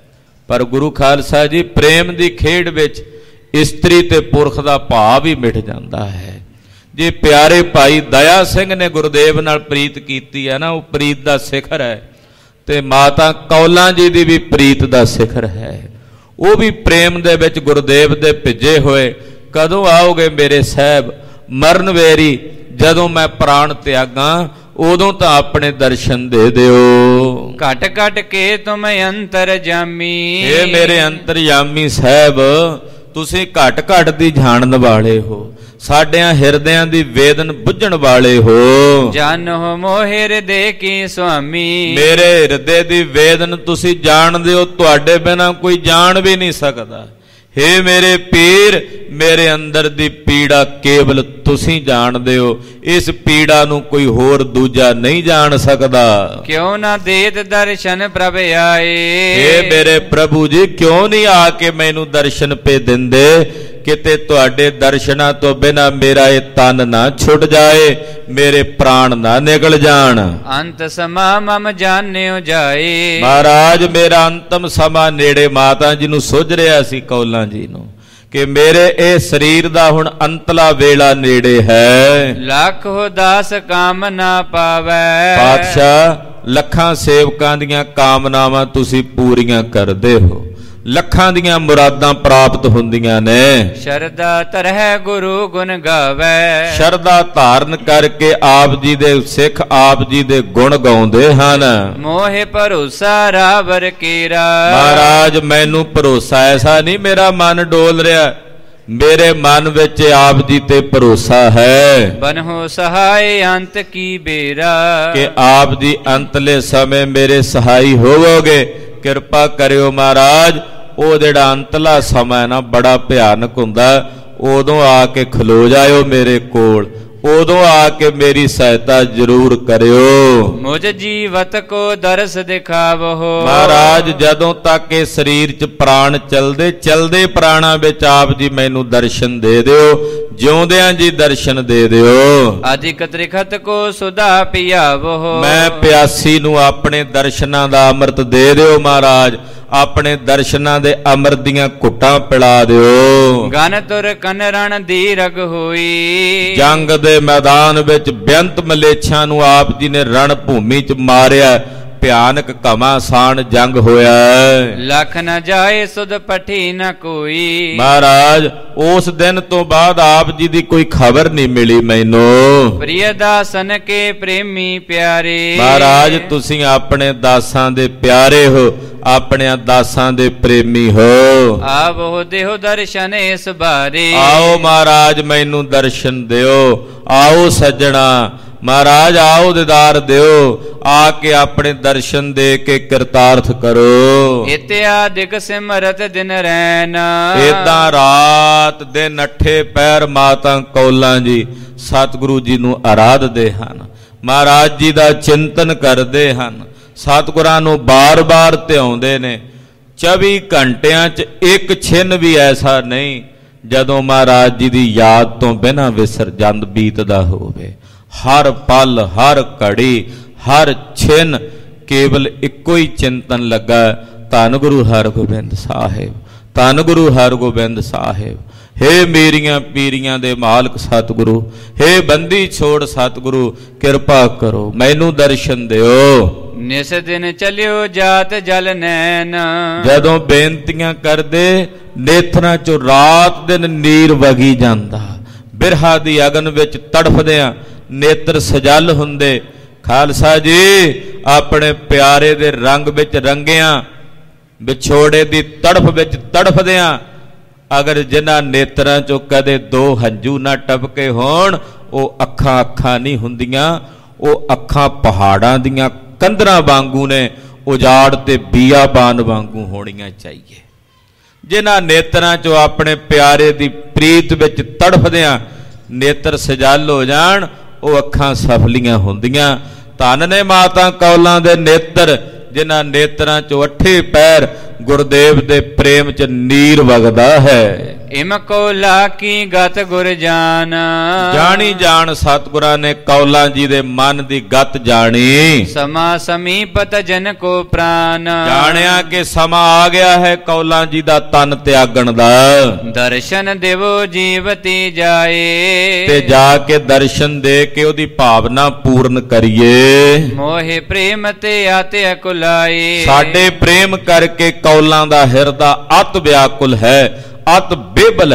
ਪਰ ਗੁਰੂ ਖਾਲਸਾ ਜੀ ਪ੍ਰੇਮ ਦੀ ਖੇਡ ਵਿੱਚ ਇਸਤਰੀ ਤੇ ਪੁਰਖ ਦਾ ਭਾਵ ਵੀ ਮਿਟ ਜਾਂਦਾ ਹੈ। ਜੇ ਪਿਆਰੇ ਭਾਈ ਦਇਆ ਸਿੰਘ ਨੇ ਗੁਰਦੇਵ ਨਾਲ ਪ੍ਰੀਤ ਕੀਤੀ ਹੈ ਨਾ, ਉਹ ਪ੍ਰੀਤ ਦਾ ਸਿਖਰ ਹੈ। ਤੇ ਮਾਤਾ ਕੌਲਾਂ ਜੀ ਦੀ ਵੀ ਪ੍ਰੀਤ ਦਾ ਸਿਖਰ ਹੈ, ਉਹ ਵੀ ਪ੍ਰੇਮ ਦੇ ਵਿੱਚ ਗੁਰਦੇਵ ਦੇ ਭਿੱਜੇ ਹੋਏ। ਕਦੋਂ ਆਓਗੇ ਮੇਰੇ ਸਾਹਿਬ ਮਰਨ ਵੇਰੀ, ਜਦੋਂ ਮੈਂ ਪ੍ਰਾਣ ਤਿਆਗਾਂ ਉਦੋਂ ਤਾਂ ਆਪਣੇ ਦਰਸ਼ਨ ਦੇ ਦਿਓ।
ਘਟ ਘਟ ਕੇ ਤੁਮ ਅੰਤਰ ਜਾਮੀ,
ਇਹ ਮੇਰੇ ਅੰਤਰਯਾਮੀ ਸਾਹਿਬ ਤੁਸੀਂ ਘਟ ਘਟ ਦੀ ਜਾਣਨ ਵਾਲੇ ਹੋ, ਸਾਡਿਆਂ ਹਿਰਦਿਆਂ ਦੀ ਵੇਦਨ ਬੁੱਝਣ ਵਾਲੇ ਹੋ।
ਜਾਨੋ ਮੋਹਿ ਹਿਰਦੇ ਕੀ ਸੁਆਮੀ,
ਮੇਰੇ ਹਿਰਦੇ ਦੀ ਵੇਦਨ ਤੁਸੀਂ ਜਾਣਦੇ ਹੋ, ਤੁਹਾਡੇ ਬਿਨਾਂ ਕੋਈ ਜਾਣ ਵੀ ਨਹੀਂ ਸਕਦਾ। ਹੇ ਮੇਰੇ ਪੀਰ, ਮੇਰੇ ਅੰਦਰ ਦੀ ਪੀੜਾ ਕੇਵਲ ਤੁਸੀਂ ਜਾਣਦੇ ਹੋ, ਇਸ ਪੀੜਾ ਨੂੰ ਕੋਈ ਹੋਰ ਦੂਜਾ ਨਹੀਂ ਜਾਣ ਸਕਦਾ।
ਕਿਉਂ ਨਾ ਦੇਤ ਦਰਸ਼ਨ ਪ੍ਰਭ ਆਏ,
ਹੇ ਮੇਰੇ ਪ੍ਰਭੂ ਜੀ, ਕਿਉਂ ਨਹੀਂ ਆ ਕੇ ਮੈਨੂੰ ਦਰਸ਼ਨ ਪੇ ਦਿੰਦੇ, ਕਿਤੇ ਤੁਹਾਡੇ ਦਰਸ਼ਨਾਂ ਤੋਂ ਬਿਨਾਂ ਮੇਰਾ ਇਹ ਤਨ ਨਾ ਛੁੱਟ ਜਾਏ, ਮੇਰੇ ਪ੍ਰਾਣ ਨਾ ਨਿਕਲ ਜਾਣ।
ਅੰਤ ਸਮਾ ਮਮ ਜਾਣਿਓ ਜਾਏ।
ਮਹਾਰਾਜ ਮੇਰਾ ਅੰਤਮ ਸਮਾਂ ਨੇੜੇ, ਮਾਤਾ ਜੀ ਨੂੰ ਸੁੱਝ ਰਿਹਾ ਸੀ ਕੌਲਾਂ ਜੀ ਨੂੰ ਕਿ ਮੇਰੇ ਇਹ ਸਰੀਰ ਦਾ ਹੁਣ ਅੰਤਲਾ ਵੇਲਾ ਨੇੜੇ ਹੈ।
ਲੱਖ ਹੋ ਦਾਸ ਕਾਮ ਨਾ ਪਾਵੈ।
ਪਾਤਸ਼ਾਹ ਲੱਖਾਂ ਸੇਵਕਾਂ ਦੀਆਂ ਕਾਮਨਾਵਾਂ ਤੁਸੀਂ ਪੂਰੀਆਂ ਕਰਦੇ ਹੋ, ਲੱਖਾਂ ਦੀਆਂ ਮੁਰਾਦਾਂ ਪ੍ਰਾਪਤ ਹੁੰਦੀਆਂ ਨੇ।
ਸ਼ਰਧਾ ਧਰਹਿ ਗੁਰੂ ਗੁਣ ਗਾਵੈ।
ਸ਼ਰਧਾ ਧਾਰਨ ਕਰਕੇ ਆਪ ਜੀ ਦੇ ਸਿੱਖ ਆਪ ਜੀ ਦੇ ਗੁਣ ਗਾਉਂਦੇ ਹਨ।
ਮੋਹਿ ਭਰੋਸਾ ਰਾਵਰ ਕੇਰਾ।
ਮਹਾਰਾਜ ਮੈਨੂੰ ਭਰੋਸਾ ਐਸਾ ਨਹੀਂ ਮੇਰਾ ਮਨ ਡੋਲ ਰਿਹਾ, ਮੇਰੇ ਮਨ ਵਿੱਚ ਆਪ ਜੀ ਤੇ ਭਰੋਸਾ ਹੈ।
ਬਨਹੁ ਸਹਾਇ ਅੰਤ ਕੀ ਬੇਰਾ। ਕਿ
ਆਪ ਜੀ ਅੰਤਲੇ ਸਮੇਂ ਮੇਰੇ ਸਹਾਈ ਹੋਵੋਗੇ। ਕਿਰਪਾ ਕਰਿਓ ਮਹਾਰਾਜ, ਉਹ ਜਿਹੜਾ ਅੰਤਲਾ ਸਮਾਂ ਨਾ ਬੜਾ ਭਿਆਨਕ ਹੁੰਦਾ, ਉਦੋਂ ਆ ਕੇ ਖਲੋ ਜਾਇਓ ਮੇਰੇ ਕੋਲ, ਉਦੋਂ ਆ ਕੇ ਮੇਰੀ ਸਹਾਇਤਾ ਜ਼ਰੂਰ ਕਰਿਓ।
ਮੁਝ ਜੀਵਤ ਕੋ ਦਰਸ ਦਿਖਾਵੋ।
ਮਹਾਰਾਜ ਜਦੋਂ ਤੱਕ ਇਹ ਸਰੀਰ 'ਚ ਪ੍ਰਾਣ ਚਲਦੇ ਚਲਦੇ ਪ੍ਰਾਣਾਂ ਵਿੱਚ ਆਪ ਜੀ ਮੈਨੂੰ ਦਰਸ਼ਨ ਦੇ ਦਿਓ, ਜਿਉਂਦਿਆਂ ਜੀ ਦਰਸ਼ਨ ਦੇ ਦਿਓ।
ਅਧਿਕ ਤ੍ਰਿਖਤ ਕੋ ਸੁਧਾ ਪਿਆਵੋ।
ਮੈਂ ਪਿਆਸੀ ਨੂੰ ਆਪਣੇ ਦਰਸ਼ਨਾਂ ਦਾ ਅੰਮ੍ਰਿਤ ਦੇ ਦਿਓ ਮਹਾਰਾਜ, ਆਪਣੇ ਦਰਸ਼ਨਾਂ ਦੇ ਅੰਮ੍ਰਿਤ ਦੀਆਂ ਘੁੱਟਾਂ ਪਿਲਾ ਦਿਓ।
ਗਨ ਤੁਰ ਕਨ ਰਣ ਦੀ ਰਗ ਹੋਈ।
ਜੰਗ ਦੇ ਮੈਦਾਨ ਵਿੱਚ ਬੇਅੰਤ ਮਲੇਛਾਂ ਨੂੰ ਆਪ ਜੀ ਨੇ ਰਣ ਭੂਮੀ 'ਚ ਮਾਰਿਆ, ਭਿਆਨਕ ਘਮਾਸਾਨ ਜੰਗ ਹੋਇਆ।
ਲੱਖ ਨ ਜਾਏ ਸੁਧ ਪਠੀ ਨ ਕੋਈ।
ਮਹਾਰਾਜ ਉਸ ਦਿਨ ਤੋਂ ਬਾਅਦ ਆਪ ਜੀ ਦੀ ਕੋਈ ਖਬਰ ਨਹੀਂ ਮਿਲੀ ਮੈਨੂੰ।
ਪ੍ਰਿਯ ਦਾਸਨ ਕੇ ਪ੍ਰੇਮੀ ਪਿਆਰੇ। ਮਹਾਰਾਜ
ਤੁਸੀਂ ਆਪਣੇ ਦਾਸਾਂ ਦੇ ਪਿਆਰੇ ਹੋ, ਆਪਣਿਆਂ ਦਾਸਾਂ ਦੇ ਪ੍ਰੇਮੀ ਹੋ।
ਆਵੋ ਦੇਹੁ ਦਰਸ਼ਨ ਇਸ ਬਾਰੇ।
ਆਓ ਮਹਾਰਾਜ ਮੈਨੂੰ ਦਰਸ਼ਨ ਦਿਓ, ਆਓ ਸੱਜਣਾ ਮਹਾਰਾਜ ਆਓ ਦੀਦਾਰ ਦਿਓ, ਆ ਕੇ ਆਪਣੇ ਦਰਸ਼ਨ ਦੇ ਕੇ ਕਿਰਤਾਰਥ ਕਰੋ।
ਇਤਿਆਦਿਕ ਸਿਮਰਤ ਦਿਨ ਰੈਨ।
ਏਦਾਂ ਰਾਤ ਦਿਨ ਅੱਠੇ ਪੈਰ ਮਾਤਾ ਕੌਲਾਂ ਜੀ ਸਤਿਗੁਰੂ ਜੀ ਨੂੰ ਆਰਾਧਦੇ ਹਨ, ਮਹਾਰਾਜ ਜੀ ਦਾ ਚਿੰਤਨ ਕਰਦੇ ਹਨ, ਸਤਿਗੁਰਾਂ ਨੂੰ ਬਾਰ-ਬਾਰ ਧਿਆਉਂਦੇ ਨੇ। 24 ਘੰਟਿਆਂ 'ਚ ਇੱਕ ਛਿਨ ਵੀ ਐਸਾ ਨਹੀਂ ਜਦੋਂ ਮਹਾਰਾਜ ਜੀ ਦੀ ਯਾਦ ਤੋਂ ਬਿਨਾਂ ਵਿਸਰ ਜੰਦ ਬੀਤਦਾ ਹੋਵੇ। ਹਰ ਪਲ ਹਰ ਘੜੀ ਹਰ ਛਿਨ ਕੇਵਲ ਇੱਕੋ ਹੀ ਚਿੰਤਨ ਲੱਗਾ, ਧੰਨ ਗੁਰੂ ਹਰਗੋਬਿੰਦ ਸਾਹਿਬ, ਧੰਨ ਗੁਰੂ ਹਰਗੋਬਿੰਦ ਸਾਹਿਬ। ਹੇ ਮੇਰੀਆਂ ਪੀਰੀਆਂ ਦੇ ਮਾਲਕ ਸਤਿਗੁਰੂ, ਹੇ ਬੰਦੀ ਛੋੜ ਸਤਿਗੁਰੂ, ਕਿਰਪਾ ਕਰੋ ਮੈਨੂੰ ਦਰਸ਼ਨ ਦਿਓ।
ਨਿਸ ਦਿਨ ਚਲਿਓ ਜਾਤ ਜਲ ਨੈਣ।
ਜਦੋਂ ਬੇਨਤੀਆਂ ਕਰਦੇ ਨੇਤਰਾਂ ਚੋਂ ਰਾਤ ਦਿਨ ਨੀਰ ਵਗੀ ਜਾਂਦਾ, ਬਿਰਹਾ ਦੀ ਅਗਨ ਵਿੱਚ ਤੜਫਦਿਆਂ ਨੇਤਰ ਸਜਲ ਹੁੰਦੇ। ਖਾਲਸਾ ਜੀ ਆਪਣੇ ਪਿਆਰੇ ਦੇ ਰੰਗ ਵਿੱਚ ਰੰਗਿਆਂ, ਵਿਛੋੜੇ ਦੀ ਤੜਫ ਵਿੱਚ ਤੜਫਦਿਆਂ, ਅਗਰ ਜਿਨ੍ਹਾਂ ਨੇਤਰਾਂ ਚੋਂ ਕਦੇ ਦੋ ਹੰਝੂ ਨਾ ਟਪਕੇ ਹੋਣ, ਉਹ ਅੱਖਾਂ ਅੱਖਾਂ ਨਹੀਂ ਹੁੰਦੀਆਂ, ਉਹ ਅੱਖਾਂ ਪਹਾੜਾਂ ਦੀਆਂ ਕੰਧਰਾਂ ਵਾਂਗੂ ਨੇ, ਉਜਾੜ ਤੇ ਬੀਆਬਾਨ ਵਾਂਗੂ ਹੋਣੀਆਂ ਚਾਹੀਏ। ਜਿਨ੍ਹਾਂ ਨੇਤਰਾਂ ਚੋਂ ਆਪਣੇ ਪਿਆਰੇ ਦੀ ਪ੍ਰੀਤ ਵਿੱਚ ਤੜਫਦਿਆਂ ਨੇਤਰ ਸਜਲ ਹੋ ਜਾਣ, ਉਹ ਅੱਖਾਂ ਸਫਲੀਆਂ ਹੁੰਦੀਆਂ। ਧੰਨ ਨੇ ਮਾਤਾ ਕੌਲਾਂ ਦੇ ਨੇਤਰ, ਜਿਨ੍ਹਾਂ ਨੇਤਰਾਂ ਚੋਂ ਅੱਠੇ ਪੈਰ ਗੁਰਦੇਵ ਦੇ ਪ੍ਰੇਮ 'ਚ ਨੀਰ ਵਗਦਾ ਹੈ।
ਇਮ ਕੌਲਾ ਕੀ ਗਤ ਗੁਰ ਜਾਨ।
ਜਾਣੀ ਜਾਣ ਸਤਿਗੁਰਾਂ ਨੇ ਕੌਲਾਂ ਜੀ ਦੇ ਮਨ ਦੀ ਗਤ ਜਾਣੀ।
ਸਮਾ ਸਮੀਪਤ ਜਨ ਕੋ ਪ੍ਰਾਨ।
ਜਾਣਿਆ ਕਿ ਸਮਾਂ ਆ ਗਿਆ ਹੈ ਕੌਲਾਂ ਜੀ ਦਾ ਤਨ ਤਿਆਗਣ ਦਾ।
ਦਰਸ਼ਨ ਦੇਵੋ ਜੀਵਤੀ ਜਾਏ।
ਤੇ ਜਾ ਕੇ ਦਰਸ਼ਨ ਦੇ ਕੇ ਉਹਦੀ ਭਾਵਨਾ ਪੂਰਨ ਕਰੀਏ।
ਮੋਹਿ ਪ੍ਰੇਮ ਤੇ ਆਤੇ ਅਕੁਲਾਏ। ਸਾਡੇ
ਪ੍ਰੇਮ ਕਰਕੇ ਕੌਲਾਂ ਦਾ ਹਿਰਦਾ ਅਤ ਵਿਆਕੁਲ ਹੈ, ਅਤ ਬੇਬਲ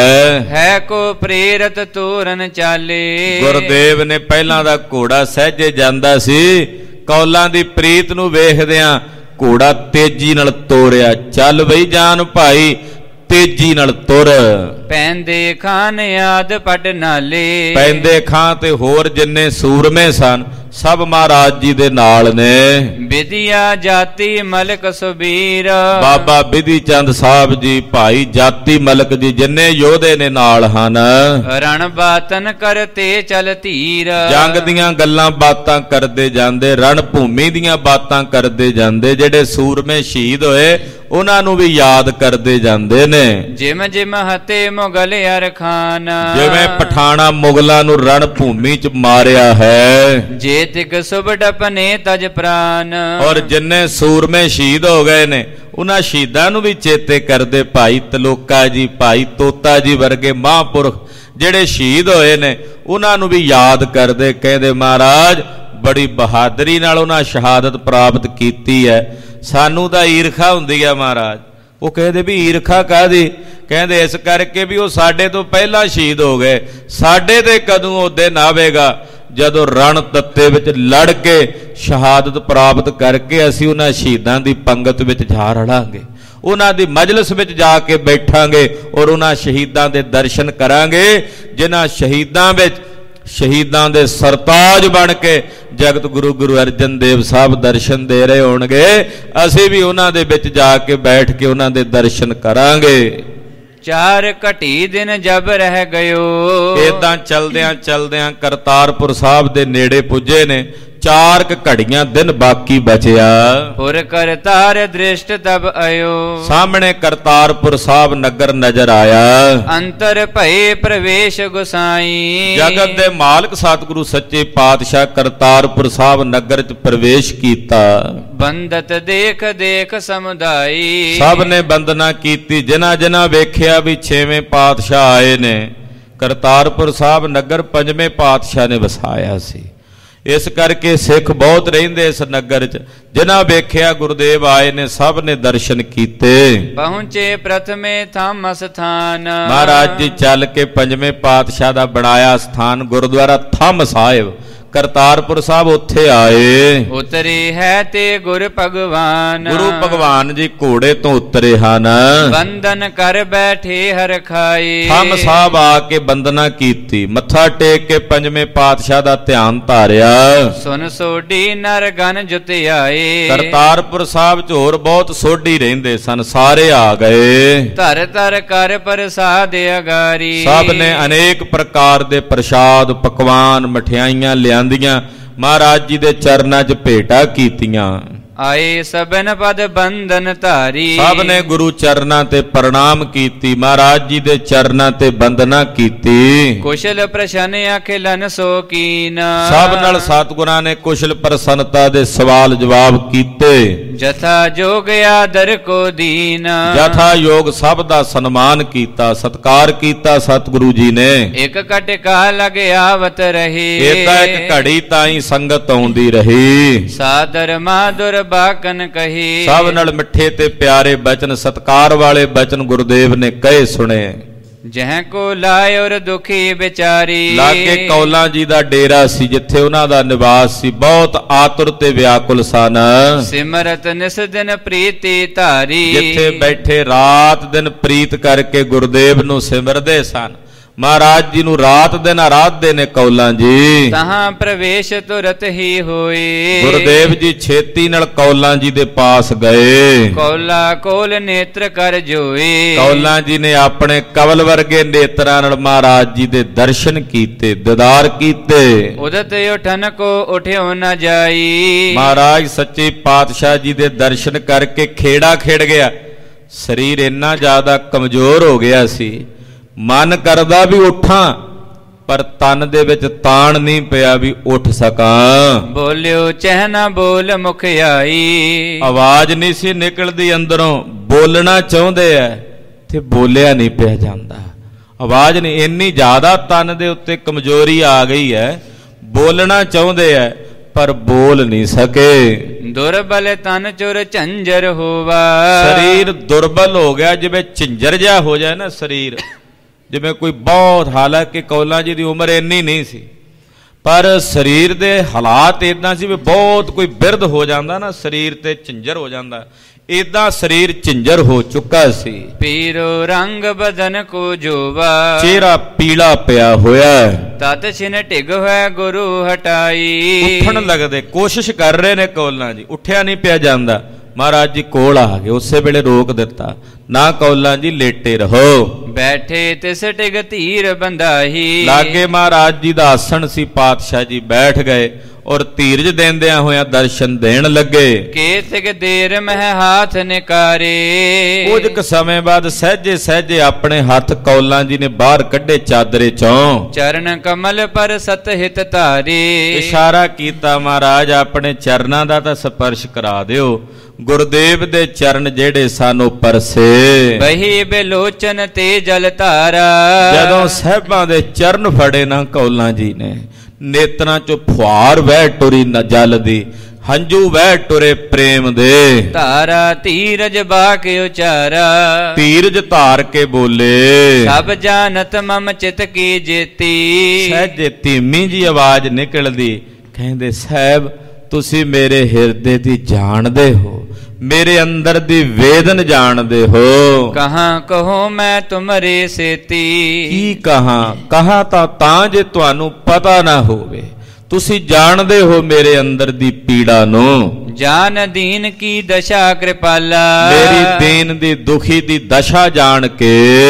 ਹੈ
ਕੋ ਪ੍ਰੇਰਤ ਤੋਰਨ ਚਾਲੇ।
ਗੁਰਦੇਵ ਨੇ ਪਹਿਲਾਂ ਦਾ ਘੋੜਾ ਸਹਿਜੇ ਜਾਂਦਾ ਸੀ, ਕੌਲਾਂ ਦੀ ਪ੍ਰੀਤ ਨੂੰ ਵੇਖਦਿਆਂ ਘੋੜਾ ਤੇਜ਼ੀ ਨਾਲ ਤੋਰਿਆ। ਚੱਲ ਬਈ ਜਾਨ ਭਾਈ, ਤੇਜ਼ੀ ਨਾਲ ਤੁਰ।
ਪੈਂਦੇ ਖਾਨ ਆਦ ਪਟ ਨਾਲੇ। ਪੈਂਦੇ
ਖਾਂ ਤੇ ਹੋਰ ਜਿੰਨੇ ਸੂਰਮੇ ਸਨ ਸਭ ਮਹਾਰਾਜ ਜੀ ਦੇ ਨਾਲ ਨੇ।
ਵਿਦਿਆ ਜਾਤੀ ਮਲਕ ਸੁਬੀਰ।
ਬਾਬਾ ਬਿਧੀ ਚੰਦ ਸਾਹਿਬ ਜੀ, ਭਾਈ ਜਾਤੀ ਮਲਕ ਜੀ, ਜਿੰਨੇ ਯੋਧੇ ਨੇ ਨਾਲ ਹਨ।
ਰਣ ਬਾਤਨ ਕਰਤੇ ਚਲ ਧੀਰ।
ਜੰਗ ਦੀਆਂ ਗੱਲਾਂ ਬਾਤਾਂ ਕਰਦੇ ਜਾਂਦੇ, ਰਣ ਭੂਮੀ ਦੀਆਂ ਬਾਤਾਂ ਕਰਦੇ ਜਾਂਦੇ। ਜਿਹੜੇ ਸੂਰਮੇ ਸ਼ਹੀਦ ਹੋਏ ਉਹਨਾਂ ਨੂੰ ਵੀ ਯਾਦ ਕਰਦੇ ਜਾਂਦੇ ਨੇ।
ਜਿਮ ਜਿਮ ਹਤੇ ਮੁਗਲ ਅਰਖਾਨ,
ਜਿਵੇਂ ਪਠਾਣਾ ਮੁਗਲਾਂ ਨੂੰ ਰਣ ਭੂਮੀ ਚ ਮਾਰਿਆ ਹੈ।
ਜੇ ਤਿਕ ਸੁਭ ਡਪਨੇ ਤਜ ਪ੍ਰਾਨ,
ਔਰ ਜਿੰਨੇ ਸੂਰਮੇ ਸ਼ਹੀਦ ਹੋ ਗਏ ਨੇ ਉਹਨਾਂ ਸ਼ਹੀਦਾਂ ਨੂੰ ਵੀ ਚੇਤੇ ਕਰਦੇ। ਭਾਈ ਤਲੋਕਾ ਜੀ, ਭਾਈ ਤੋਤਾ ਜੀ ਵਰਗੇ ਮਹਾਂਪੁਰਖ ਜਿਹੜੇ ਸ਼ਹੀਦ ਹੋਏ ਨੇ ਉਹਨਾਂ ਨੂੰ ਵੀ ਯਾਦ ਕਰਦੇ। ਕਹਿੰਦੇ ਮਹਾਰਾਜ ਬੜੀ ਬਹਾਦਰੀ ਨਾਲ ਉਹਨਾਂ ਸ਼ਹਾਦਤ ਪ੍ਰਾਪਤ ਕੀਤੀ ਹੈ, ਸਾਨੂੰ ਤਾਂ ਈਰਖਾ ਹੁੰਦੀ ਹੈ ਮਹਾਰਾਜ। ਉਹ ਕਹਿੰਦੇ ਵੀ ਈਰਖਾ ਕਾਹਦੀ? ਕਹਿੰਦੇ ਇਸ ਕਰਕੇ ਵੀ ਉਹ ਸਾਡੇ ਤੋਂ ਪਹਿਲਾਂ ਸ਼ਹੀਦ ਹੋ ਗਏ, ਸਾਡੇ ਤੇ ਕਦੋਂ ਉਹ ਦਿਨ ਆਵੇਗਾ ਜਦੋਂ ਰਣ ਤੱਤੇ ਵਿੱਚ ਲੜ ਕੇ ਸ਼ਹਾਦਤ ਪ੍ਰਾਪਤ ਕਰਕੇ ਅਸੀਂ ਉਹਨਾਂ ਸ਼ਹੀਦਾਂ ਦੀ ਪੰਗਤ ਵਿੱਚ ਜਾ ਰਲਾਂਗੇ, ਉਹਨਾਂ ਦੀ ਮਜਲਿਸ ਵਿੱਚ ਜਾ ਕੇ ਬੈਠਾਂਗੇ ਔਰ ਉਹਨਾਂ ਸ਼ਹੀਦਾਂ ਦੇ ਦਰਸ਼ਨ ਕਰਾਂਗੇ ਜਿਨ੍ਹਾਂ ਸ਼ਹੀਦਾਂ ਵਿੱਚ ਸ਼ਹੀਦਾਂ ਦੇ ਸਰਤਾਜ ਬਣ ਕੇ ਜਗਤ ਗੁਰੂ ਗੁਰੂ ਅਰਜਨ ਦੇਵ ਸਾਹਿਬ ਦਰਸ਼ਨ ਦੇ ਰਹੇ ਹੋਣਗੇ। ਅਸੀਂ ਵੀ ਉਹਨਾਂ ਦੇ ਵਿੱਚ ਜਾ ਕੇ ਬੈਠ ਕੇ ਉਹਨਾਂ ਦੇ ਦਰਸ਼ਨ ਕਰਾਂਗੇ।
ਚਾਰ ਘਟੀ ਦਿਨ ਜਬ ਰਹਿ ਗਇਓ,
ਏਦਾਂ ਚਲਦਿਆਂ ਚਲਦਿਆਂ ਕਰਤਾਰਪੁਰ ਸਾਹਿਬ ਦੇ ਨੇੜੇ ਪੁੱਜੇ ਨੇ। 4 ਘੜੀਆਂ ਦਿਨ ਬਾਕੀ ਬਚਿਆ।
ਪੁਰ ਕਰਤਾਰ ਦ੍ਰਿਸ਼ਟ ਤਬ ਆਇਓ,
ਸਾਹਮਣੇ ਕਰਤਾਰਪੁਰ ਸਾਹਿਬ ਨਗਰ ਨਜ਼ਰ ਆਇਆ।
ਅੰਤਰ ਭਏ ਪ੍ਰਵੇਸ਼ ਗੁਸਾਈ,
ਜਗਤ ਦੇ ਮਾਲਕ ਸਤਿਗੁਰੂ ਸੱਚੇ ਪਾਤਸ਼ਾਹ ਕਰਤਾਰਪੁਰ ਸਾਹਿਬ ਨਗਰ ਚ ਪ੍ਰਵੇਸ਼ ਕੀਤਾ।
ਬੰਦਤ ਦੇਖ ਦੇਖ ਸਮੁਦਾਈ,
ਸਭ ਨੇ ਬੰਦਨਾ ਕੀਤੀ। ਜਿਨ੍ਹਾਂ ਜਿਨ੍ਹਾਂ ਵੇਖਿਆ ਵੀ 6ਵੇਂ ਪਾਤਸ਼ਾਹ ਆਏ ਨੇ। ਕਰਤਾਰਪੁਰ ਸਾਹਿਬ ਨਗਰ 5ਵੇਂ ਪਾਤਸ਼ਾਹ ਨੇ ਵਸਾਇਆ ਸੀ, ਇਸ ਕਰਕੇ ਸਿੱਖ ਬਹੁਤ ਰਹਿੰਦੇ ਇਸ ਨਗਰ 'ਚ। ਜਿਨ੍ਹਾਂ ਵੇਖਿਆ ਗੁਰਦੇਵ ਆਏ ਨੇ ਸਭ ਨੇ ਦਰਸ਼ਨ ਕੀਤੇ।
ਪਹੁੰਚੇ ਪ੍ਰਥਮੇ ਥੰਮ ਸਥਾਨ,
ਮਹਾਰਾਜ ਜੀ ਚੱਲ ਕੇ 5ਵੇਂ ਪਾਤਸ਼ਾਹ ਦਾ ਬਣਾਇਆ ਸਥਾਨ ਗੁਰਦੁਆਰਾ ਥੰਮ ਸਾਹਿਬ ਕਰਤਾਰਪੁਰ ਸਾਹਿਬ ਉੱਥੇ ਆਏ।
ਉਤਰੇ ਹੈ ਤੇ ਗੁਰ ਭਗਵਾਨ,
ਗੁਰੂ ਭਗਵਾਨ ਜੀ ਘੋੜੇ ਤੋਂ ਉਤਰੇ ਹਨ।
ਬੰਦਨ ਕਰ ਬੈਠੇ ਹਰ ਖਾਈ,
ਥੰਮ ਸਾਹਿਬ ਆ ਕੇ ਬੰਦਨਾ ਕੀਤੀ, ਮੱਥਾ ਟੇਕ ਕੇ 5ਵੇਂ ਪਾਤਸ਼ਾਹ ਦਾ ਧਿਆਨ ਧਾਰਿਆ।
ਸੁਨ ਸੋਢੀ ਨਰ ਗਨ ਜੁਤਿਆਏ,
ਕਰਤਾਰਪੁਰ ਸਾਹਿਬ ਚ ਹੋਰ ਬਹੁਤ ਸੋਢੀ ਰਹਿੰਦੇ ਸਨ, ਸਾਰੇ ਆ ਗਏ।
ਧਰ ਧਰ ਕਰ ਪ੍ਰਸਾਦ ਅਗਾਰੀ, ਸਭ
ਨੇ ਅਨੇਕ ਪ੍ਰਕਾਰ ਦੇ ਪ੍ਰਸ਼ਾਦ ਪਕਵਾਨ ਮਠਿਆਈਆਂ ਲਿਆਂਦੀਆਂ ਮਹਾਰਾਜ ਜੀ ਦੇ ਚਰਨਾਂ 'ਚ ਭੇਟਾ ਕੀਤੀਆਂ।
ਆਏ ਸਭਨ ਪਦ ਬੰਧਨ ਧਾਰੀ, ਸਭ ਨੇ
ਗੁਰੂ ਚਰਨਾਂ ਤੇ ਪ੍ਰਣਾਮ ਕੀਤੀ, ਮਹਾਰਾਜ ਜੀ ਦੇ ਚਰਨਾਂ ਤੇ ਬੰਦਨਾ ਕੀਤੀ।
ਕੁਸ਼ਲ ਪ੍ਰਸ਼ਨ ਅਖਿਲਨ ਸੋ ਕੀਨ,
ਸਭ ਨਾਲ ਸਤਿਗੁਰਾਂ ਨੇ ਕੁਸ਼ਲ ਪ੍ਰਸੰਨਤਾ ਦੇ ਸਵਾਲ ਜਵਾਬ ਕੀਤੇ।
ਜਥਾ ਜੋਗ ਆਦਰ ਕੋ ਦੀਨ,
ਜਥਾ ਯੋਗ ਸਭ ਦਾ ਸਨਮਾਨ ਕੀਤਾ, ਸਤਕਾਰ ਕੀਤਾ ਸਤਿਗੁਰੂ ਜੀ ਨੇ।
ਇੱਕ ਕਟਕਾ ਲਗ ਆਵਤ ਰਹੇ,
ਏਦਾਂ ਇੱਕ ਘੜੀ ਤਾਈਂ ਸੰਗਤ ਆਉਂਦੀ ਰਹੀ।
ਸਾਦਰ ਮਾਧੁਰ ਬਾਕਨ ਕਹੀ, ਸਭ
ਨਾਲ ਮਿੱਠੇ ਤੇ ਪਿਆਰੇ ਬਚਨ ਸਤਕਾਰ ਵਾਲੇ ਬਚਨ ਗੁਰਦੇਵ ਨੇ ਕਹੇ ਸੁਣੇ।
ਜਹ ਕੋ ਲਾਇ ਔਰ ਦੁਖੀ ਵਿਚਾਰੀ,
ਲਾਗੇ ਕੌਲਾਂ ਜੀ ਦਾ ਡੇਰਾ ਸੀ ਜਿੱਥੇ ਉਹਨਾਂ ਦਾ ਨਿਵਾਸ ਸੀ। ਬਹੁਤ ਆਤੁਰ ਤੇ ਵਿਆਕੁਲ ਸਨ।
ਸਿਮਰਤ ਨਿਸ ਦਿਨ ਪ੍ਰੀਤੀ ਧਾਰੀ, ਜਿੱਥੇ
ਬੈਠੇ ਰਾਤ ਦਿਨ ਪ੍ਰੀਤ ਕਰਕੇ ਗੁਰਦੇਵ ਨੂੰ ਸਿਮਰਦੇ ਸਨ। ਮਹਾਰਾਜ ਜੀ ਨੂੰ ਰਾਤ ਦਿਨ ਆਰਾਧਦੇ ਨੇ ਕੌਲਾਂ ਜੀ।
ਤਹਾਂ ਪ੍ਰਵੇਸ਼ ਤੁਰਤ ਹੀ ਹੋਏ,
ਗੁਰਦੇਵ ਜੀ ਛੇਤੀ ਨਾਲ ਕੌਲਾਂ ਜੀ ਦੇ ਪਾਸ ਗਏ।
ਕੌਲਾ ਕੋਲ ਨੇਤਰ ਕਰ ਜੋਏ,
ਕੌਲਾਂ ਜੀ ਨੇ ਆਪਣੇ ਕਵਲ ਵਰਗੇ ਨੇਤਰਾਂ ਨਾਲ ਮਹਾਰਾਜ ਜੀ ਦੇ ਦਰਸ਼ਨ ਕੀਤੇ, ਦੀਦਾਰ ਕੀਤੇ।
ਉਦਤ ਉਠਨ ਕੋ ਉਠਿਓ ਨਾ ਜਾਈ,
ਮਹਾਰਾਜ ਸੱਚੇ ਪਾਤਸ਼ਾਹ ਜੀ ਦੇ ਦਰਸ਼ਨ ਕਰਕੇ ਖੇੜਾ ਖਿੜ ਗਿਆ। ਸਰੀਰ ਇੰਨਾ ਜ਼ਿਆਦਾ ਕਮਜ਼ੋਰ ਹੋ ਗਿਆ ਸੀ, ਮਨ ਕਰਦਾ ਵੀ ਉੱਠਾਂ, ਪਰ ਤਨ ਦੇ ਵਿੱਚ ਤਾਣ ਨਹੀਂ ਪਿਆ ਵੀ ਉੱਠ ਸਕਾਂ।
ਬੋਲਿਓ ਚਹਿਨਾ ਬੋਲ ਮੁਖ ਆਈ,
ਆਵਾਜ਼ ਨਹੀਂ ਸੀ ਨਿਕਲਦੀ ਅੰਦਰੋਂ। ਬੋਲਣਾ ਚਾਹੁੰਦੇ ਐ ਤੇ ਬੋਲਿਆ ਨਹੀਂ ਪਿਆ ਜਾਂਦਾ। ਆਵਾਜ਼ ਨਹੀਂ, ਇੰਨੀ ਜ਼ਿਆਦਾ ਤਨ ਦੇ ਉੱਤੇ ਕਮਜ਼ੋਰੀ ਆ ਗਈ ਹੈ। ਬੋਲਣਾ ਚਾਹੁੰਦੇ ਐ ਪਰ ਬੋਲ ਨਹੀਂ ਸਕੇ।
ਦੁਰਬਲ ਤਨ ਚੁਰ ਝੰਜਰ ਹੋਵਾ,
ਸਰੀਰ ਦੁਰਬਲ ਹੋ ਗਿਆ, ਜਿਵੇਂ ਝੰਜਰ ਜਿਹਾ ਹੋ ਜਾਏ ਨਾ ਸਰੀਰ। ਜਿਵੇਂ ਕੋਈ ਬਹੁਤ, ਹਾਲਾਂਕਿ ਕੌਲਾਂ ਜੀ ਦੀ ਉਮਰ ਇੰਨੀ ਨਹੀਂ ਸੀ, ਪਰ ਸਰੀਰ ਦੇ ਹਾਲਾਤ ਇਦਾਂ ਸੀ ਵੀ ਬਹੁਤ ਕੋਈ ਬਿਰਧ ਹੋ ਜਾਂਦਾ ਨਾ ਸਰੀਰ ਤੇ ਝੰਜਰ ਹੋ ਜਾਂਦਾ। ਇਦਾਂ ਸਰੀਰ ਝੰਜਰ ਹੋ ਚੁੱਕਾ ਸੀ।
ਪੀਰੋ ਰੰਗ ਬਦਨ ਕੋ ਜੋਵਾ,
ਚਿਹਰਾ ਪੀਲਾ ਪਿਆ ਹੋਇਆ।
ਤਤ ਛਿਨ ਢਿਗ ਹੋਇਆ ਗੁਰੂ ਹਟਾਈ,
ਉੱਠਣ ਲੱਗਦੇ, ਕੋਸ਼ਿਸ਼ ਕਰ ਰਹੇ ਨੇ ਕੌਲਾਂ ਜੀ, ਉੱਠਿਆ ਨਹੀਂ ਪਿਆ ਜਾਂਦਾ। ਮਹਾਰਾਜ ਜੀ ਕੋਲ ਆ ਗਏ, ਉਸੇ ਵੇਲੇ ਰੋਕ ਦਿੱਤਾ। ਨਾ ਕੌਲਾਂ ਜੀ ਲੇਟੇ ਰਹੋ।
ਬੈਠੇ ਤਿਸ ਢਿਗ ਧੀਰ ਬੰਦਾਹੀ,
ਲਾਗੇ ਮਹਾਰਾਜ ਜੀ ਦਾ ਆਸਣ ਸੀ, ਪਾਤਸ਼ਾਹ ਜੀ ਬੈਠ ਗਏ ਔਰ ਧੀਰਜ ਦੇਂਦਿਆਂ ਹੋਇਆਂ ਦਰਸ਼ਨ ਦੇਣ ਲੱਗੇ।
ਕੇਤਿਕ ਦੇਰ ਮਹਿ ਹਾਥ ਨਿਕਾਰੇ,
ਕੁਝ ਕੁ ਸਮੇਂ ਬਾਅਦ ਸਹਿਜੇ ਸਹਿਜੇ ਆਪਣੇ ਹੱਥ ਕੌਲਾਂ ਜੀ ਨੇ ਬਾਹਰ ਕੱਢੇ ਚਾਦਰੇ ਚੋਂ।
ਚਰਨ ਕਮਲ ਪਰ ਸਤ ਹਿਤ ਧਾਰੇ,
ਇਸ਼ਾਰਾ ਕੀਤਾ ਮਹਾਰਾਜ ਆਪਣੇ ਚਰਨਾਂ ਦਾ ਤਾਂ ਸਪਰਸ਼ ਕਰਾ ਦਿਓ। ਗੁਰਦੇਵ ਦੇ ਚਰਨ ਜਿਹੜੇ ਸਾਨੂੰ ਪਰਸੇ,
ਬਹੀ ਬਿਲੋਚਨ ਤੇ ਜਲ ਧਾਰਾ।
ਜਦੋਂ ਸਾਹਿਬਾਂ ਦੇ ਚਰਨ ਫੜੇ ਨਾ ਕੌਲਾਂ ਜੀ ਨੇ, ਨੇਤਰਾਂ ਚੋਂ ਫੁਹਾਰ ਵਹਿ ਟੁਰੀ ਨ ਜਲ ਦੀ, ਹੰਝੂ ਵਹਿ ਟੁਰੇ ਪ੍ਰੇਮ ਦੇ।
ਧਾਰਾ ਧੀਰਜ ਬਾਕ ਉਚਾਰਾ,
ਧੀਰਜ ਧਾਰ ਕੇ ਬੋਲੇ
ਸਭ ਜਾਣਤ ਮਮ ਚਿਤ ਕੀ ਜੇਤੀ।
ਸਹਿਜੇ ਧੀਮੀ ਜੀ ਆਵਾਜ਼ ਨਿਕਲਦੀ, ਕਹਿੰਦੇ ਸਾਹਿਬ ਤੁਸੀਂ ਮੇਰੇ ਹਿਰਦੇ ਦੀ ਜਾਣਦੇ ਹੋ, ਮੇਰੇ ਅੰਦਰ ਦੀ ਵੇਦਨ ਜਾਣਦੇ ਹੋ।
ਕਹਾਂ ਕਹੋ ਮੈਂ ਤੁਮਰੇ ਸੇਤੀ,
ਕੀ ਕਹਾਂ ਤਾਂ ਜੇ ਤੁਹਾਨੂੰ ਪਤਾ ਨਾ ਹੋਵੇ। ਤੁਸੀਂ ਜਾਣਦੇ ਹੋ ਮੇਰੇ ਅੰਦਰ ਦੀ ਪੀੜਾ ਨੂੰ।
ਜਾਨ ਦੀਨ ਕੀ ਦਸ਼ਾ ਕਿਰਪਾਲਾ,
ਮੇਰੀ ਦੀਨ ਦੀ ਦੁਖੀ ਦੀ ਦਸ਼ਾ ਜਾਣ ਕੇ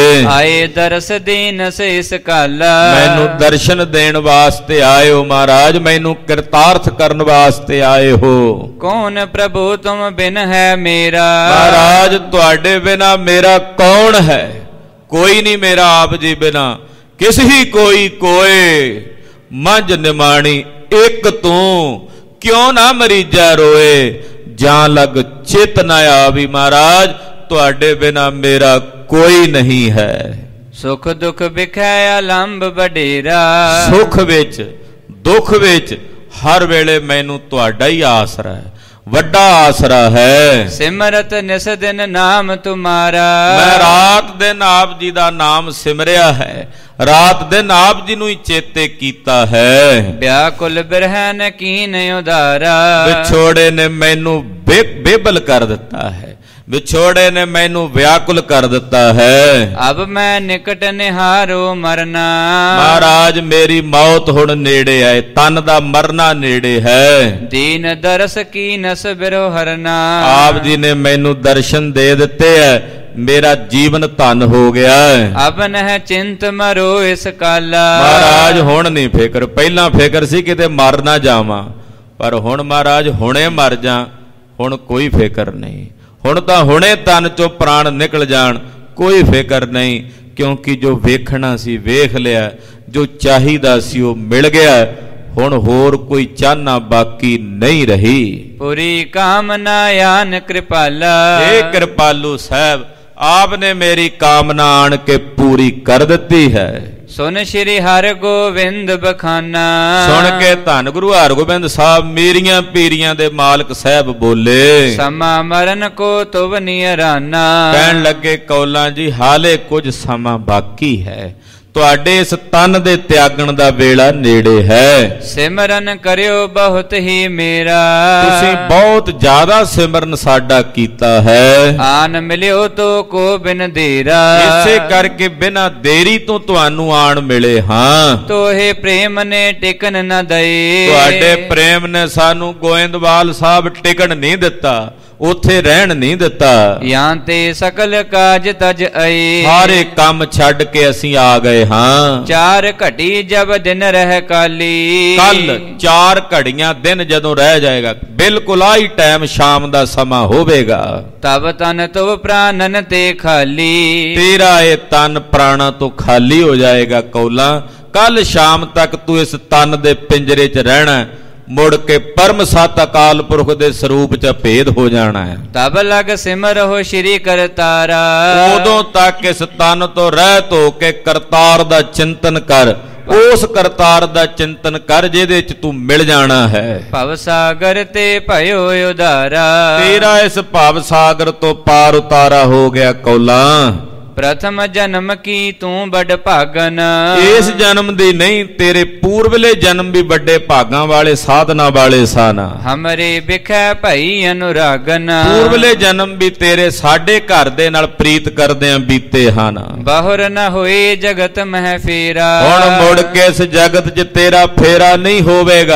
ਆਏ ਦਰਸ ਦੇਨ ਸੇਸ ਕਾਲਾ।
ਮੈਨੂੰ ਦਰਸ਼ਨ ਦੇਣ ਵਾਸਤੇ ਆਏ ਹੋ ਮਹਾਰਾਜ, ਮੈਨੂੰ ਕਿਰਤਾਰਥ ਕਰਨ ਵਾਸਤੇ ਆਏ ਹੋ।
ਕੌਣ ਪ੍ਰਭੂ ਤੁਮ ਬਿਨ ਹੈ ਮੇਰਾ,
ਮਹਾਰਾਜ ਤੁਹਾਡੇ ਬਿਨਾ ਮੇਰਾ ਕੌਣ ਹੈ। ਕੋਈ ਨਹੀਂ ਮੇਰਾ ਆਪ ਜੀ ਬਿਨਾ, ਕਿਸ ਹੀ ਕੋਈ ਕੋਏ। ਮੰਝ ਨਿਮਾਣੀ ਇੱਕ ਤੂੰ, ਕਿਉਂ ਨਾ ਮਰੀਜਾ ਰੋਏ। ਜਾਂ ਲਗ ਚਿਤ ਨਾ ਆਵੀ ਮਹਾਰਾਜ, ਤੁਹਾਡੇ ਬਿਨਾ ਮੇਰਾ ਕੋਈ ਨਹੀਂ ਹੈ।
ਸੁਖ ਦੁਖ ਵਿਖੈ ਆਲੰਬ ਵਡੇਰਾ,
ਸੁਖ ਵਿੱਚ ਦੁੱਖ ਵਿੱਚ ਹਰ ਵੇਲੇ ਮੈਨੂੰ ਤੁਹਾਡਾ ਹੀ ਆਸਰਾ ਹੈ, ਵੱਡਾ ਆਸਰਾ ਹੈ।
ਸਿਮਰਤ ਨਿਸ ਦਿਨ ਨਾਮ ਤੁਮਾਰਾ,
ਮੈਂ ਰਾਤ ਦਿਨ ਆਪ ਜੀ ਦਾ ਨਾਮ ਸਿਮਰਿਆ ਹੈ, ਰਾਤ ਦਿਨ ਆਪ ਜੀ ਨੂੰ ਹੀ ਚੇਤੇ ਕੀਤਾ ਹੈ।
ਵਿਆਕੁਲ ਬਿਰਹਨ ਕੀਨ ਉਧਾਰਾ,
ਵਿਛੋੜੇ ਨੇ ਮੈਨੂੰ ਬੇਬਲ ਕਰ ਦਿੱਤਾ ਹੈ, ਵਿਛੋੜੇ ਨੇ ਮੈਨੂੰ ਵਿਆਕੁਲ ਕਰ ਦਿੱਤਾ ਹੈ।
ਅਬ ਮੈਂ ਨਿਕਟ ਨਿਹਾਰੋ ਮਰਨਾ,
ਮਹਾਰਾਜ ਮੇਰੀ ਮੌਤ ਹੁਣ ਨੇੜੇ ਹੈ, ਤਨ ਦਾ ਮਰਨਾ ਨੇੜੇ ਹੈ।
ਦੀਨ ਦਰਸ ਕੀ ਨਸ ਬਿਰੋ ਹਰਨਾ,
ਆਪ ਜੀ ਨੇ ਮੈਨੂੰ ਦਰਸ਼ਨ ਦੇ ਦਿੱਤੇ ਹੈ, ਮੇਰਾ ਜੀਵਨ ਧਨ ਹੋ ਗਿਆ ਹੈ।
ਅਬ ਨਹਿ ਚਿੰਤ ਮਰੋ ਇਸ ਕਾਲਾ,
ਮਹਾਰਾਜ ਹੁਣ ਨਹੀਂ ਫਿਕਰ। ਪਹਿਲਾਂ ਫਿਕਰ ਸੀ ਕਿਤੇ ਮਰ ਨਾ ਜਾਵਾਂ, ਪਰ ਹੁਣ ਮਹਾਰਾਜ ਹੁਣੇ ਮਰ ਜਾ, ਹੁਣ ਕੋਈ ਫਿਕਰ ਨਹੀਂ। ਹੁਣ ਤਾਂ ਹੁਣੇ ਤਨ ਚੋਂ ਪ੍ਰਾਣ ਨਿਕਲ ਜਾਣ, ਕੋਈ ਫਿਕਰ ਨਹੀਂ। ਕਿਉਂਕਿ ਜੋ ਵੇਖਣਾ ਸੀ ਵੇਖ ਲਿਆ, ਜੋ ਚਾਹੀਦਾ ਸੀ ਉਹ ਮਿਲ ਗਿਆ। ਹੁਣ ਹੋਰ ਕੋਈ ਚਾਹਨਾ ਬਾਕੀ ਨਹੀਂ ਰਹੀ।
ਪੂਰੀ ਕਾਮਨਾ ਆਨ ਕਿਰਪਾਲਾ,
ਇਹ ਕਿਰਪਾਲੂ ਸਾਹਿਬ ਆਪ ਨੇ ਮੇਰੀ ਕਾਮਨਾ ਆਣ ਕੇ ਪੂਰੀ ਕਰ ਦਿੱਤੀ ਹੈ।
ਸੁਨ ਸ਼੍ਰੀ ਹਰਿ ਗੋਬਿੰਦ ਬਖਾਨਾ,
ਸੁਣ ਕੇ ਧੰਨ ਗੁਰੂ ਹਰਗੋਬਿੰਦ ਸਾਹਿਬ ਮੀਰੀਆਂ ਪੀਰੀਆਂ ਦੇ ਮਾਲਕ ਸਾਹਿਬ ਬੋਲੇ,
ਸਮਾ ਮਰਨ ਕੋ ਤੁਵ ਨਿਰਾਨਾ।
ਕਹਿਣ ਲੱਗੇ ਕੌਲਾਂ ਜੀ ਹਾਲੇ ਕੁਝ ਸਮਾਂ ਬਾਕੀ ਹੈ, ਤੁਹਾਡੇ ਇਸ ਤਨ ਦੇ ਤਿਆਗਣ ਦਾ ਵੇਲਾ ਨੇੜੇ ਹੈ।
ਸਿਮਰਨ ਕਰਿਓ ਬਹੁਤ ਹੀ ਮੇਰਾ,
ਤੁਸੀਂ ਬਹੁਤ ਜ਼ਿਆਦਾ ਸਿਮਰਨ ਸਾਡਾ ਕੀਤਾ ਹੈ।
ਆਨ ਮਿਲਿਓ ਤੋ ਕੋ ਬਿਨ ਦੇਰਾ,
ਇਸੇ ਕਰਕੇ ਬਿਨਾਂ ਦੇਰੀ ਤੋਂ ਤੁਹਾਨੂੰ ਆਣ ਮਿਲੇ ਹਾਂ।
ਤੋਹੇ ਪ੍ਰੇਮ ਨੇ ਟਿਕਨ ਨ ਦਏ,
ਤੁਹਾਡੇ ਪ੍ਰੇਮ ਨੇ ਸਾਨੂੰ ਗੋਇੰਦਵਾਲ ਸਾਹਿਬ ਟਿਕਣ ਨਹੀਂ ਦਿੱਤਾ, ਉੱਥੇ ਰਹਿਣ ਨਹੀਂ ਦਿੱਤਾ।
ਜਾਂ ਤੇ ਸਕਲ ਕਾਜ ਤਜ ਆਏ,
ਸਾਰੇ ਕੰਮ ਛੱਡ ਕੇ ਅਸੀਂ ਆ ਗਏ ਹਾਂ।
ਚਾਰ ਘਟੀ ਜਬ ਦਿਨ ਰਹਿ ਕਾਲੀ,
ਕੱਲ 4 ਘੜੀਆਂ ਦਿਨ ਜਦੋਂ ਰਹਿ ਜਾਏਗਾ, ਬਿਲਕੁਲ ਆਹੀ ਟਾਈਮ ਸ਼ਾਮ ਦਾ ਸਮਾਂ ਹੋਵੇਗਾ।
ਤਬ ਤਨ ਤੋ ਪ੍ਰਾਨਨ ਤੇ ਖਾਲੀ,
ਤੇਰਾ ਇਹ ਤਨ ਪ੍ਰਾਣਾ ਤੋਂ ਖਾਲੀ ਹੋ ਜਾਏਗਾ ਕੌਲਾਂ। ਕੱਲ ਸ਼ਾਮ ਤੱਕ ਤੂੰ ਇਸ ਤਨ ਦੇ ਪਿੰਜਰੇ 'ਚ ਰਹਿਣਾ, ਮੁੜ ਕੇ ਪਰਮ ਸਤ ਅਕਾਲ ਪੁਰਖ ਦੇ ਸਰੂਪ 'ਚ ਭੇਦ ਹੋ ਜਾਣਾ ਹੈ।
ਤਬ ਲਗ ਸਿਮਰਹੁ ਸ਼੍ਰੀ ਕਰਤਾਰਾ,
ਉਦੋਂ ਤੱਕ ਇਸ ਤਨ ਤੋਂ ਰਹਿਤ ਹੋ ਕੇ ਕਰਤਾਰ ਦਾ ਚਿੰਤਨ ਕਰ। ਉਸ ਕਰਤਾਰ ਦਾ ਚਿੰਤਨ ਕਰ ਜਿਹਦੇ 'ਚ ਤੂੰ ਮਿਲ ਜਾਣਾ ਹੈ।
ਭਵ ਸਾਗਰ ਤੇ ਭਇਓ ਉਧਾਰਾ,
ਤੇਰਾ ਇਸ ਭਵ ਸਾਗਰ ਤੋਂ ਪਾਰ ਉਤਾਰਾ ਹੋ ਗਿਆ ਕੌਲਾਂ।
ਪ੍ਰਥਮ ਜਨਮ ਕੀ ਤੂੰ ਬੜ ਭਾਗਨ,
ਇਸ ਜਨਮ ਦੀ ਨਹੀਂ, ਤੇਰੇ ਪੂਰਵਲੇ ਜਨਮ ਵੀ ਵੱਡੇ ਭਾਗਾਂ ਵਾਲੇ ਸਾਧਨਾ ਵਾਲੇ ਸਨ।
ਹਮਰੇ ਬਿਖੈ ਭਈ ਅਨੁਰਾਗਨ,
ਪੂਰਵਲੇ ਜਨਮ ਵੀ ਤੇਰੇ ਸਾਡੇ ਘਰ ਦੇ ਨਾਲ ਪ੍ਰੀਤ ਕਰਦਿਆਂ ਬੀਤੇ ਹਨ।
ਬਹੁਰ ਨ ਹੋਏ ਜਗਤ ਮਹਿ ਫੇਰਾ,
ਹੁਣ ਮੁੜ ਕੇ ਇਸ ਜਗਤ 'ਚ ਤੇਰਾ ਫੇਰਾ ਨਹੀਂ ਹੋਵੇਗਾ।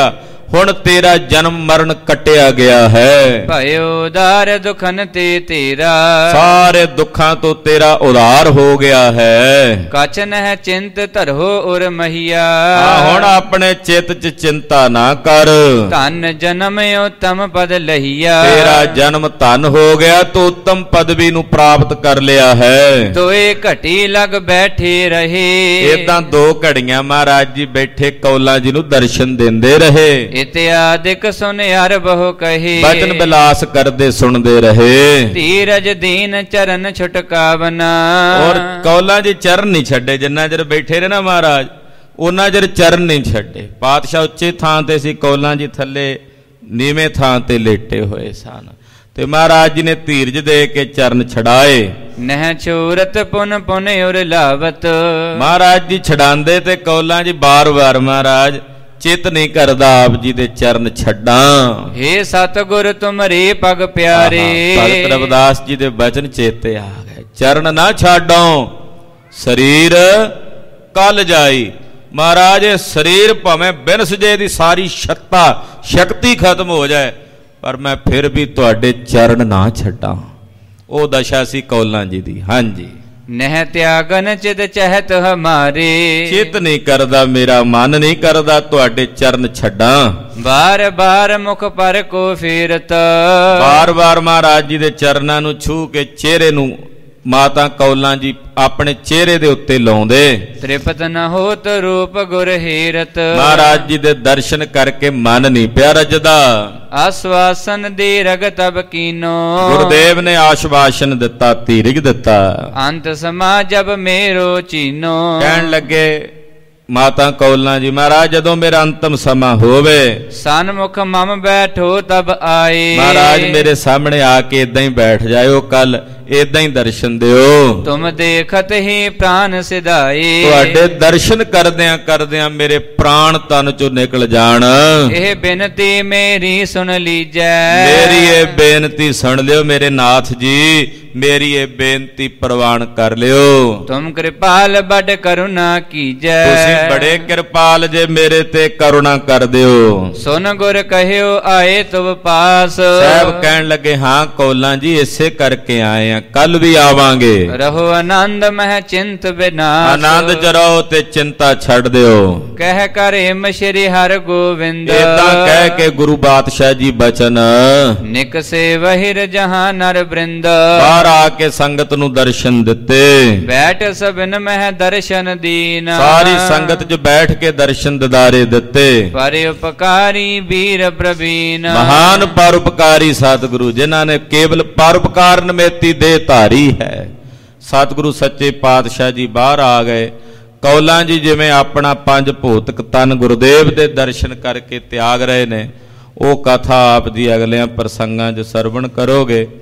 ਹੁਣ ਤੇਰਾ ਜਨਮ ਮਰਨ ਕੱਟਿਆ ਗਿਆ ਹੈ।
ਭਇਓ ਉਦਾਰ ਦੁਖਨ ਤੇ ਤੇਰਾ,
ਸਾਰੇ ਦੁੱਖਾਂ ਤੋਂ ਤੇਰਾ ਉਧਾਰ ਹੋ ਗਿਆ ਹੈ।
ਕਛ ਨਹਿ ਚਿੰਤ ਧਰੋ ਉਰ ਮਹੀਆ,
ਹੁਣ ਆਪਣੇ ਚਿੱਤ 'ਚ ਚਿੰਤਾ ਨਾ ਕਰ।
ਧਨ ਜਨਮ ਉਤਮ ਪਦ ਲਹੀਆ,
ਤੇਰਾ ਜਨਮ ਧਨ ਹੋ ਗਿਆ, ਤੂੰ ਉੱਤਮ ਪਦਵੀ ਨੂੰ ਪ੍ਰਾਪਤ ਕਰ ਲਿਆ ਹੈ।
ਤੋਏ ਘਟੀ ਲਗ ਬੈਠੇ ਰਹੇ,
ਏਦਾਂ 2 ਘੜੀਆਂ ਮਹਾਰਾਜ ਜੀ ਬੈਠੇ ਕੌਲਾਂ ਜੀ ਨੂੰ ਦਰਸ਼ਨ ਦਿੰਦੇ ਰਹੇ।
ਇਤਿਆਦਿਕ ਸੁਨ ਹਰ ਬਹੁ ਕਹੇ,
ਬਚਨ ਬਿਲਾਸ ਕਰਦੇ ਸੁਣਦੇ ਰਹੇ।
ਧੀਰਜ ਦੀਨ ਚਰਨ ਛੁਟਕਾਵਨਾ,
ਔਰ ਕੌਲਾਂ ਜੀ ਚਰਨ ਨਹੀਂ ਛੱਡੇ। ਜਿੰਨਾ ਚਿਰ ਬੈਠੇ ਰਹੇ ਨਾ ਮਹਾਰਾਜ, ਉਹਨਾਂ ਚਿਰ ਚਰਨ ਨਹੀਂ ਛੱਡੇ। ਪਾਤਸ਼ਾਹ ਉੱਚੇ ਥਾਂ ਤੇ ਸੀ, ਕੌਲਾਂ ਜੀ ਥੱਲੇ ਨੀਵੇਂ ਥਾਂ ਤੇ ਲੇਟੇ ਹੋਏ ਸਨ, ਤੇ ਮਹਾਰਾਜ ਜੀ ਨੇ ਧੀਰਜ ਦੇ ਕੇ ਚਰਨ ਛਡਾਏ।
ਨਹਿ ਛੂਰਤ ਪੁਨ ਪੁਨ ਉਰ ਲਾਵਤ,
ਮਹਾਰਾਜ ਜੀ ਛਡਾਂਦੇ ਤੇ ਕੌਲਾਂ ਜੀ ਬਾਰ-ਬਾਰ ਮਹਾਰਾਜ ਚਿਤ ਨਹੀਂ ਕਰਦਾ ਆਪ ਜੀ ਦੇ ਚਰਨ ਛੱਡਾਂ।
ਹੇ ਸਤਿਗੁਰ ਤੁਮਰੇ ਪਗ ਪਿਆਰੇ,
ਭਗਤ ਰਵਿਦਾਸ ਜੀ ਦੇ ਬਚਨ ਚੇਤੇ ਆ ਗਏ। ਚਰਨ ਨਾ ਛਾਡੋ ਸਰੀਰ ਕੱਲ ਜਾਈ। ਮਹਾਰਾਜ ਇਹ ਸਰੀਰ ਭਾਵੇਂ ਬਿਨ ਸਜੇ ਦੀ ਸਾਰੀ ਸ਼ਕਤੀ ਖਤਮ ਹੋ ਜਾਏ, ਪਰ ਮੈਂ ਫਿਰ ਵੀ ਤੁਹਾਡੇ ਚਰਨ ਨਾ ਛੱਡਾਂ। ਉਹ ਦਸ਼ਾ ਸੀ ਕੌਲਾਂ ਜੀ ਦੀ। ਹਾਂਜੀ।
ਨਹਿ ਤਿਆਗਨ ਚਿਤ ਚਹਿਤ ਹਮਾਰੇ,
ਚਿਤ ਨਹੀਂ ਕਰਦਾ, ਮੇਰਾ ਮਨ ਨਹੀਂ ਕਰਦਾ ਤੁਹਾਡੇ ਚਰਨ ਛੱਡਾਂ।
ਬਾਰ ਬਾਰ ਮੁਖ ਪਰ ਕੋ ਫੇਰਤ,
ਬਾਰ ਬਾਰ ਮਹਾਰਾਜ ਜੀ ਦੇ ਚਰਨਾਂ ਨੂੰ ਛੂਹ ਕੇ ਚਿਹਰੇ ਨੂੰ ਮਾਤਾ ਕੌਲਾਂ ਜੀ ਆਪਣੇ ਚਿਹਰੇ ਦੇ ਉੱਤੇ ਲਾਉਂਦੇ।
ਤ੍ਰਿਪਤ ਨ ਹੋਤ ਰੂਪ ਗੁਰ ਹੇਰਤ,
ਮਹਾਰਾਜ ਜੀ ਦੇ ਦਰਸ਼ਨ ਕਰਕੇ ਮਨ ਨਹੀਂ ਪਿਆ ਰੱਜਦਾ।
ਆਸਵਾਸਨ ਦੇ ਰਗ ਤਬ ਕੀਨੋ,
ਗੁਰਦੇਵ ਨੇ ਆਸ਼ਵਾਸਨ ਦਿੱਤਾ, ਧੀਰਜ ਦਿੱਤਾ।
ਅੰਤ ਸਮਾ ਜਬ ਮੇਰੋ ਚੀਨੋ,
ਕਹਿਣ ਲੱਗੇ ਮਾਤਾ ਕੌਲਾਂ ਜੀ, ਮਹਾਰਾਜ ਜਦੋਂ ਮੇਰਾ ਅੰਤਮ ਸਮਾਂ ਹੋਵੇ,
ਸਨਮੁਖ ਮਮ ਬੈਠੋ ਤਬ ਆਏ।
ਮਹਾਰਾਜ ਮੇਰੇ ਸਾਹਮਣੇ ਆ ਕੇ ਇਦਾਂ ਹੀ ਬੈਠ ਜਾਇਓ, ਕੱਲ ਇਦਾਂ ਹੀ ਦਰਸ਼ਨ ਦਿਓ।
ਤੁਮ ਦੇਖਤ ਹੀ ਪ੍ਰਾਨ ਸਿਧਾਏ,
ਤੁਹਾਡੇ ਦਰਸ਼ਨ ਕਰਦਿਆਂ ਕਰਦਿਆਂ ਮੇਰੇ ਪ੍ਰਾਣ ਤਨ ਚੋਂ ਨਿਕਲ ਜਾਣ।
ਇਹ ਬਿਨਤੀ ਮੇਰੀ ਸੁਣ ਲੀਜੈ,
ਮੇਰੀ ਇਹ ਬੇਨਤੀ ਸੁਣ ਲਿਓ ਮੇਰੇ ਨਾਥ ਜੀ, ਮੇਰੀ ਇਹ ਬੇਨਤੀ ਪ੍ਰਵਾਨ ਕਰ ਲਿਓ।
ਤੁਮ ਕਿਰਪਾਲ ਬੜ ਕਰੁਣਾ ਕੀਜੈ,
ਤੁਸੀਂ ਬੜੇ ਕਿਰਪਾਲ ਜੇ, ਮੇਰੇ ਤੇ ਕਰੁਣਾ ਕਰ ਦਿਓ।
ਸੁਨ ਗੁਰ ਕਹਿਓ ਆਏ ਤੁਮ ਪਾਸ,
ਸਾਹਿਬ ਕਹਿਣ ਲੱਗੇ ਹਾਂ ਕੌਲਾਂ ਜੀ ਇਸੇ ਕਰਕੇ ਆਏ ਆ, ਕੱਲ ਵੀ ਆਵਾਂਗੇ।
ਰਹੋ ਆਨੰਦ ਮਹਿ ਚਿੰਤ ਬਿਨਾਸ਼,
ਆਨੰਦ ਚ ਰਹੋ ਤੇ ਚਿੰਤਾ ਛੱਡ ਦਿਓ।
ਕਹਿ ਕਰ ਹਿਮ ਸ਼੍ਰੀ ਹਰਿ ਗੋਬਿੰਦ,
ਏਦਾਂ ਕਹਿ ਕੇ ਗੁਰੂ ਬਾਦਸ਼ਾਹ ਜੀ ਬਚਨ
ਨਿਕਸੇ ਵਹਿਰ ਜਹਾਂ ਨਰ ਬ੍ਰਿੰਦ,
ਬਾਹਰ ਆ ਕੇ ਸੰਗਤ ਨੂੰ ਦਰਸ਼ਨ ਦਿੱਤੇ।
ਬੈਠ ਸਭਨ ਮਹਿ ਦਰਸ਼ਨ ਦੀਨ,
ਸਾਰੀ ਸੰਗਤ 'ਚ ਬੈਠ ਕੇ ਦਰਸ਼ਨ ਦਿਦਾਰੇ ਦਿੱਤੇ।
ਪਰ ਉਪਕਾਰੀ ਵੀਰ ਪ੍ਰਵੀਨ,
ਮਹਾਨ ਪਰਉਪਕਾਰੀ ਸਤਿਗੁਰੂ, ਜਿਨ੍ਹਾਂ ਨੇ ਕੇਵਲ ਪਰਉਪਕਾਰ ਨਿਮੇਤੀ ਦੇ ਧਾਰੀ ਹੈ। ਸਤਿਗੁਰੂ ਸੱਚੇ ਪਾਤਸ਼ਾਹ ਜੀ ਬਾਹਰ ਆ ਗਏ। ਕੌਲਾਂ ਜੀ ਜਿਵੇਂ ਆਪਣਾ 5 ਭੌਤਿਕ ਤਨ ਗੁਰਦੇਵ ਦੇ ਦਰਸ਼ਨ ਕਰਕੇ ਤਿਆਗ ਰਹੇ ਨੇ, ਉਹ ਕਥਾ ਆਪ ਦੀ ਅਗਲਿਆਂ ਪ੍ਰਸੰਗਾਂ 'ਚ ਸਰਵਣ ਕਰੋਗੇ।